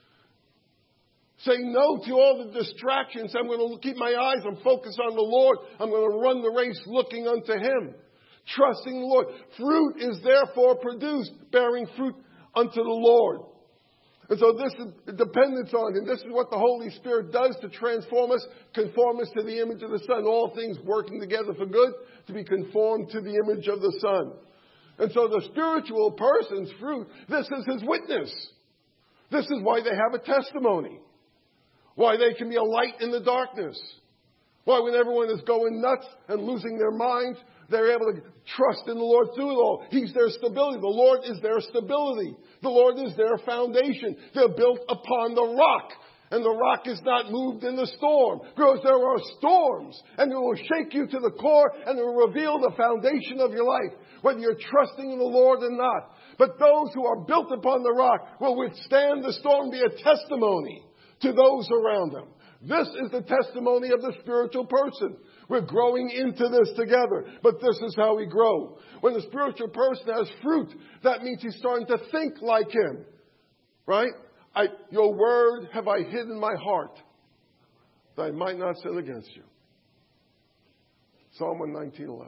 Say no to all the distractions. I'm going to keep my eyes and focus on the Lord. I'm going to run the race looking unto Him. Trusting the Lord. Fruit is therefore produced, bearing fruit unto the Lord. And so this is dependence on Him. This is what the Holy Spirit does to transform us, conform us to the image of the Son. All things working together for good, to be conformed to the image of the Son. And so the spiritual person's fruit, this is his witness. This is why they have a testimony. Why they can be a light in the darkness. Why when everyone is going nuts and losing their minds, they're able to trust in the Lord through it all. He's their stability. The Lord is their stability. The Lord is their foundation. They're built upon the rock. And the rock is not moved in the storm. Because there are storms. And it will shake you to the core and it will reveal the foundation of your life. Whether you're trusting in the Lord or not. But those who are built upon the rock will withstand the storm, be a testimony to those around them. This is the testimony of the spiritual person. We're growing into this together. But this is how we grow. When the spiritual person has fruit, that means he's starting to think like Him. Right? Your word have I hid in my heart, that I might not sin against you. Psalm 119:11.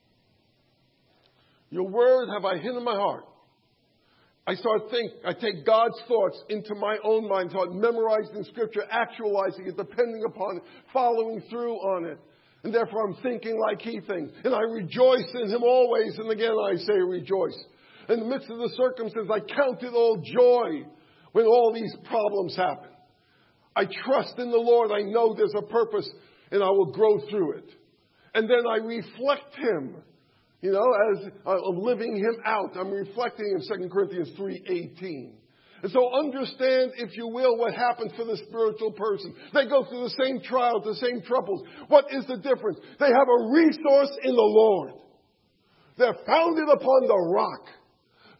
Your word have I hid in my heart. I take God's thoughts into my own mind, start memorizing Scripture, actualizing it, depending upon it, following through on it. And therefore I'm thinking like He thinks. And I rejoice in Him always. And again I say rejoice. In the midst of the circumstances, I count it all joy when all these problems happen. I trust in the Lord. I know there's a purpose and I will grow through it. And then I reflect Him. You know, as I'm living Him out. I'm reflecting in 2 Corinthians 3:18. And so understand, if you will, what happens for the spiritual person. They go through the same trials, the same troubles. What is the difference? They have a resource in the Lord. They're founded upon the rock.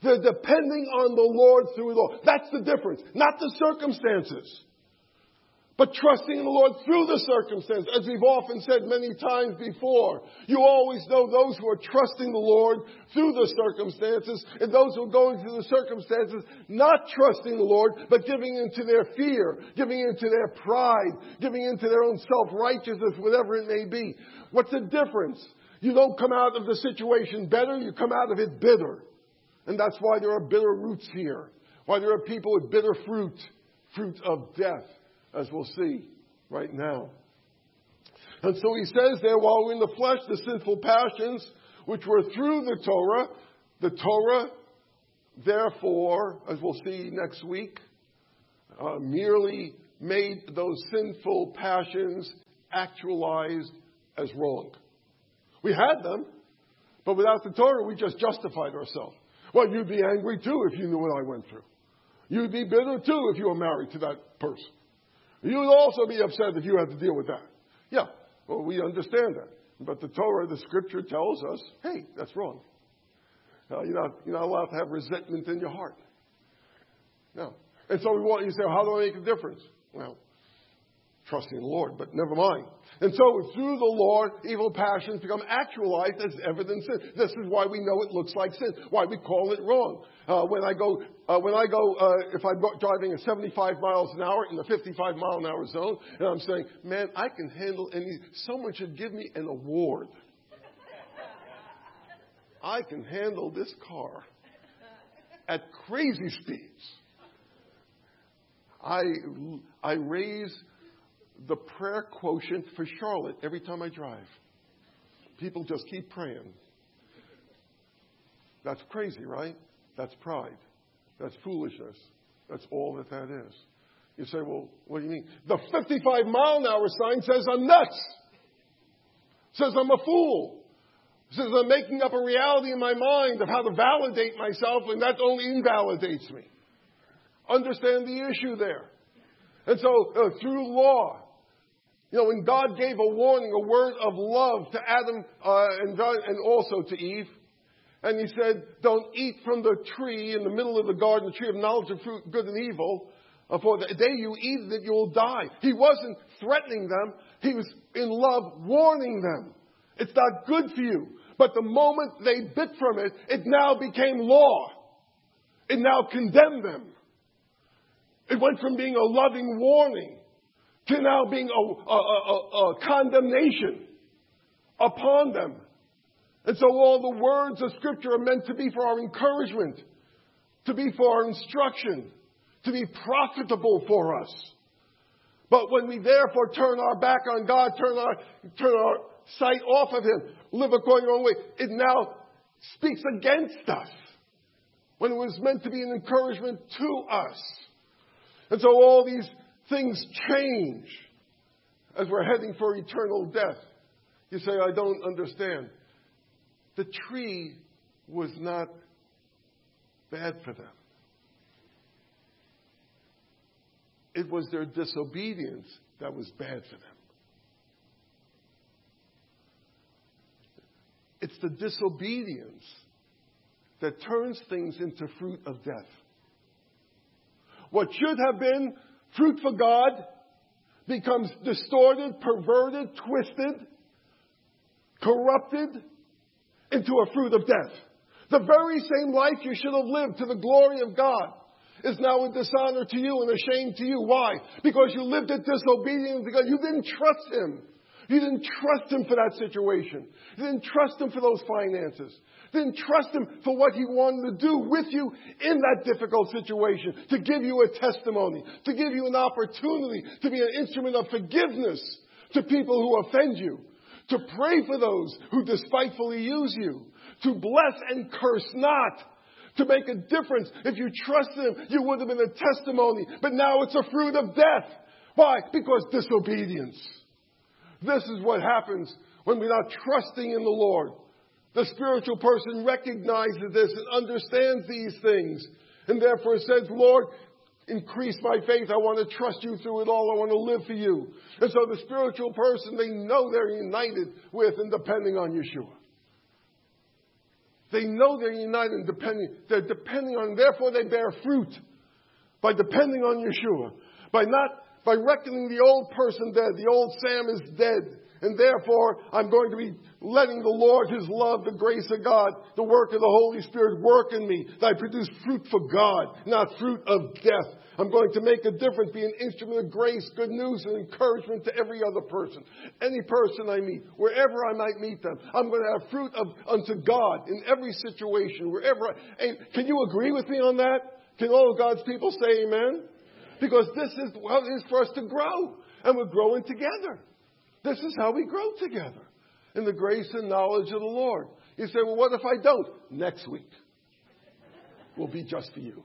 They're depending on the Lord through it all. That's the difference. Not the circumstances, but trusting in the Lord through the circumstances. As we've often said many times before, you always know those who are trusting the Lord through the circumstances and those who are going through the circumstances not trusting the Lord, but giving into their fear, giving into their pride, giving into their own self-righteousness, whatever it may be. What's the difference? You don't come out of the situation better, you come out of it bitter. And that's why there are bitter roots here. Why there are people with bitter fruit of death, as we'll see right now. And so he says there, while we're in the flesh, the sinful passions, which were through the Torah, therefore, as we'll see next week, merely made those sinful passions actualized as wrong. We had them, but without the Torah, we just justified ourselves. Well, you'd be angry too if you knew what I went through. You'd be bitter too if you were married to that person. You would also be upset if you had to deal with that. Yeah, well, we understand that. But the Torah, the Scripture tells us, hey, that's wrong. You're not allowed to have resentment in your heart. No. And so you say, well, how do I make a difference? Well, trusting the Lord, but never mind. And so through the Lord, evil passions become actualized as evident sin. This is why we know it looks like sin, why we call it wrong. If I'm driving at 75 miles an hour in the 55 mile an hour zone, and I'm saying, man, I can handle someone should give me an award. I can handle this car at crazy speeds. I raise the prayer quotient for Charlotte every time I drive. People just keep praying. That's crazy, right? That's pride. That's foolishness. That's all that is. You say, well, what do you mean? The 55 mile an hour sign says I'm nuts. Says I'm a fool. Says I'm making up a reality in my mind of how to validate myself, and that only invalidates me. Understand the issue there. And so through law, when God gave a warning, a word of love to Adam and also to Eve, and he said, don't eat from the tree in the middle of the garden, the tree of knowledge of fruit, good and evil, for the day you eat it, you'll die. He wasn't threatening them. He was in love warning them. It's not good for you. But the moment they bit from it, it now became law. It now condemned them. It went from being a loving warning to now being a condemnation upon them. And so all the words of Scripture are meant to be for our encouragement, to be for our instruction, to be profitable for us. But when we therefore turn our back on God, turn our sight off of Him, live according to our own way, it now speaks against us when it was meant to be an encouragement to us. And so all these things change as we're heading for eternal death. You say, I don't understand. The tree was not bad for them. It was their disobedience that was bad for them. It's the disobedience that turns things into fruit of death. What should have been fruit for God becomes distorted, perverted, twisted, corrupted into a fruit of death. The very same life you should have lived to the glory of God is now a dishonor to you and a shame to you. Why? Because you lived in disobedience, because you didn't trust Him. You didn't trust Him for that situation. You didn't trust Him for those finances. You didn't trust Him for what He wanted to do with you in that difficult situation, to give you a testimony, to give you an opportunity to be an instrument of forgiveness to people who offend you, to pray for those who despitefully use you, to bless and curse not, to make a difference. If you trusted Him, you would have been a testimony. But now it's a fruit of death. Why? Because disobedience. This is what happens when we're not trusting in the Lord. The spiritual person recognizes this and understands these things. And therefore says, Lord, increase my faith. I want to trust you through it all. I want to live for you. And so the spiritual person, they know they're united with and depending on Yeshua. They know they're united and they're depending on, therefore they bear fruit by depending on Yeshua. By reckoning the old person dead. The old Sam is dead. And therefore, I'm going to be letting the Lord, His love, the grace of God, the work of the Holy Spirit work in me. That I produce fruit for God, not fruit of death. I'm going to make a difference, be an instrument of grace, good news, and encouragement to every other person. Any person I meet, wherever I might meet them, I'm going to have fruit unto God in every situation, can you agree with me on that? Can all of God's people say amen? Because this is what it is for us to grow. And we're growing together. This is how we grow together. In the grace and knowledge of the Lord. You say, well, what if I don't? Next week will be just for you.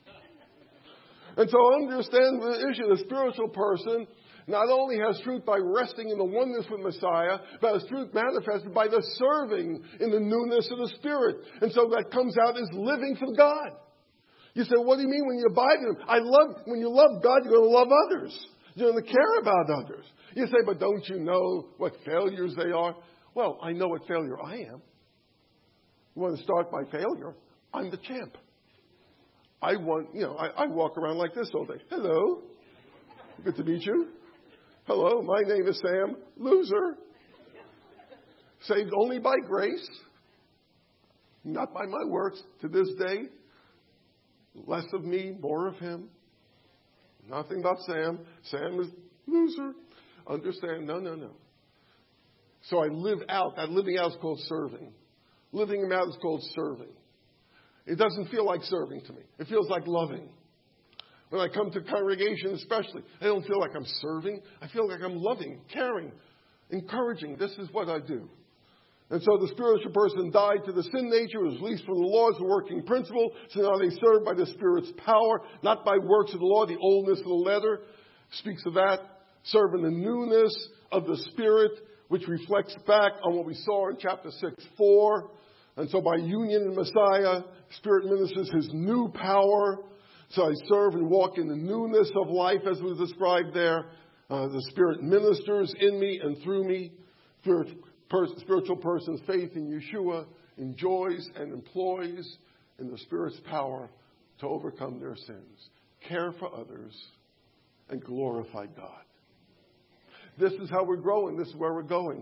And so understand the issue. The spiritual person not only has fruit by resting in the oneness with Messiah, but has fruit manifested by the serving in the newness of the Spirit. And so that comes out as living for God. You say, what do you mean when you abide in Him? When you love God, you're going to love others. You're going to care about others. You say, but don't you know what failures they are? Well, I know what failure I am. You want to start by failure? I'm the champ. I walk around like this all day. Hello. Good to meet you. Hello, my name is Sam. Loser. Saved only by grace. Not by my works. To this day, less of me, more of Him. Nothing about Sam. Sam is loser. Understand? No. So I live out. That living out is called serving. Living Him out is called serving. It doesn't feel like serving to me. It feels like loving. When I come to congregation especially, I don't feel like I'm serving. I feel like I'm loving, caring, encouraging. This is what I do. And so the spiritual person died to the sin nature, was released from the laws of the working principle. So now they serve by the Spirit's power, not by works of the law. The oldness of the letter speaks of that. Serve in the newness of the Spirit, which reflects back on what we saw in chapter 6:4. And so by union in Messiah, Spirit ministers His new power. So I serve and walk in the newness of life as was described there. The Spirit ministers in me and through me. Spiritual person's faith in Yeshua enjoys and employs in the Spirit's power to overcome their sins, care for others, and glorify God. This is how we're growing. This is where we're going.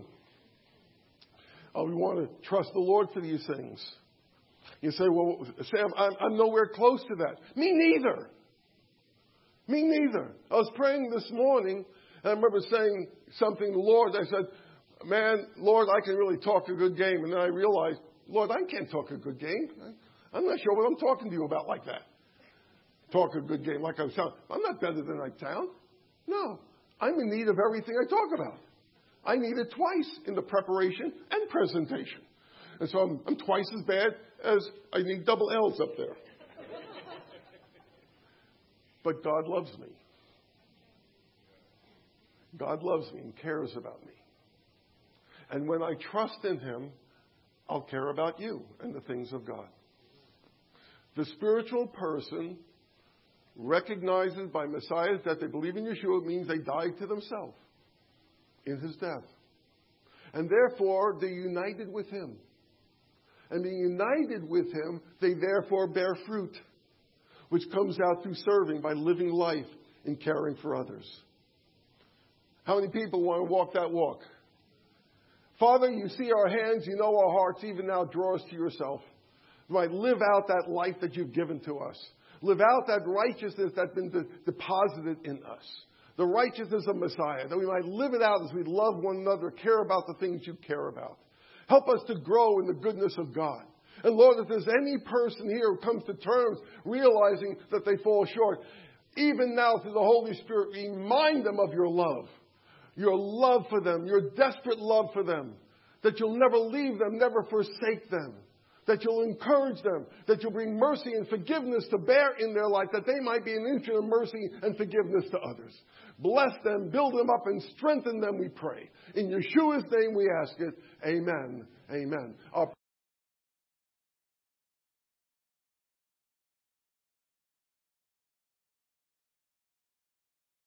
We want to trust the Lord for these things. You say, well, Sam, I'm nowhere close to that. Me neither. I was praying this morning, and I remember saying something to the Lord. I said, man, Lord, I can really talk a good game. And then I realized, Lord, I can't talk a good game. I'm not sure what I'm talking to you about like that. Talk a good game like I sound. I'm not better than I sound. No, I'm in need of everything I talk about. I need it twice in the preparation and presentation. And so I'm twice as bad as I need double L's up there. But God loves me. God loves me and cares about me. And when I trust in Him, I'll care about you and the things of God. The spiritual person recognizes by Messiah that they believe in Yeshua means they died to themselves in His death. And therefore, they're united with Him. And being united with Him, they therefore bear fruit, which comes out through serving by living life and caring for others. How many people want to walk that walk? Father, you see our hands, you know our hearts, even now draw us to yourself. We might live out that life that you've given to us. Live out that righteousness that's been deposited in us. The righteousness of Messiah, that we might live it out as we love one another, care about the things you care about. Help us to grow in the goodness of God. And Lord, if there's any person here who comes to terms realizing that they fall short, even now through the Holy Spirit, remind them of your love for them, your desperate love for them, that you'll never leave them, never forsake them, that you'll encourage them, that you'll bring mercy and forgiveness to bear in their life, that they might be an instrument of mercy and forgiveness to others. Bless them, build them up, and strengthen them, we pray. In Yeshua's name we ask it. Amen. Amen. Our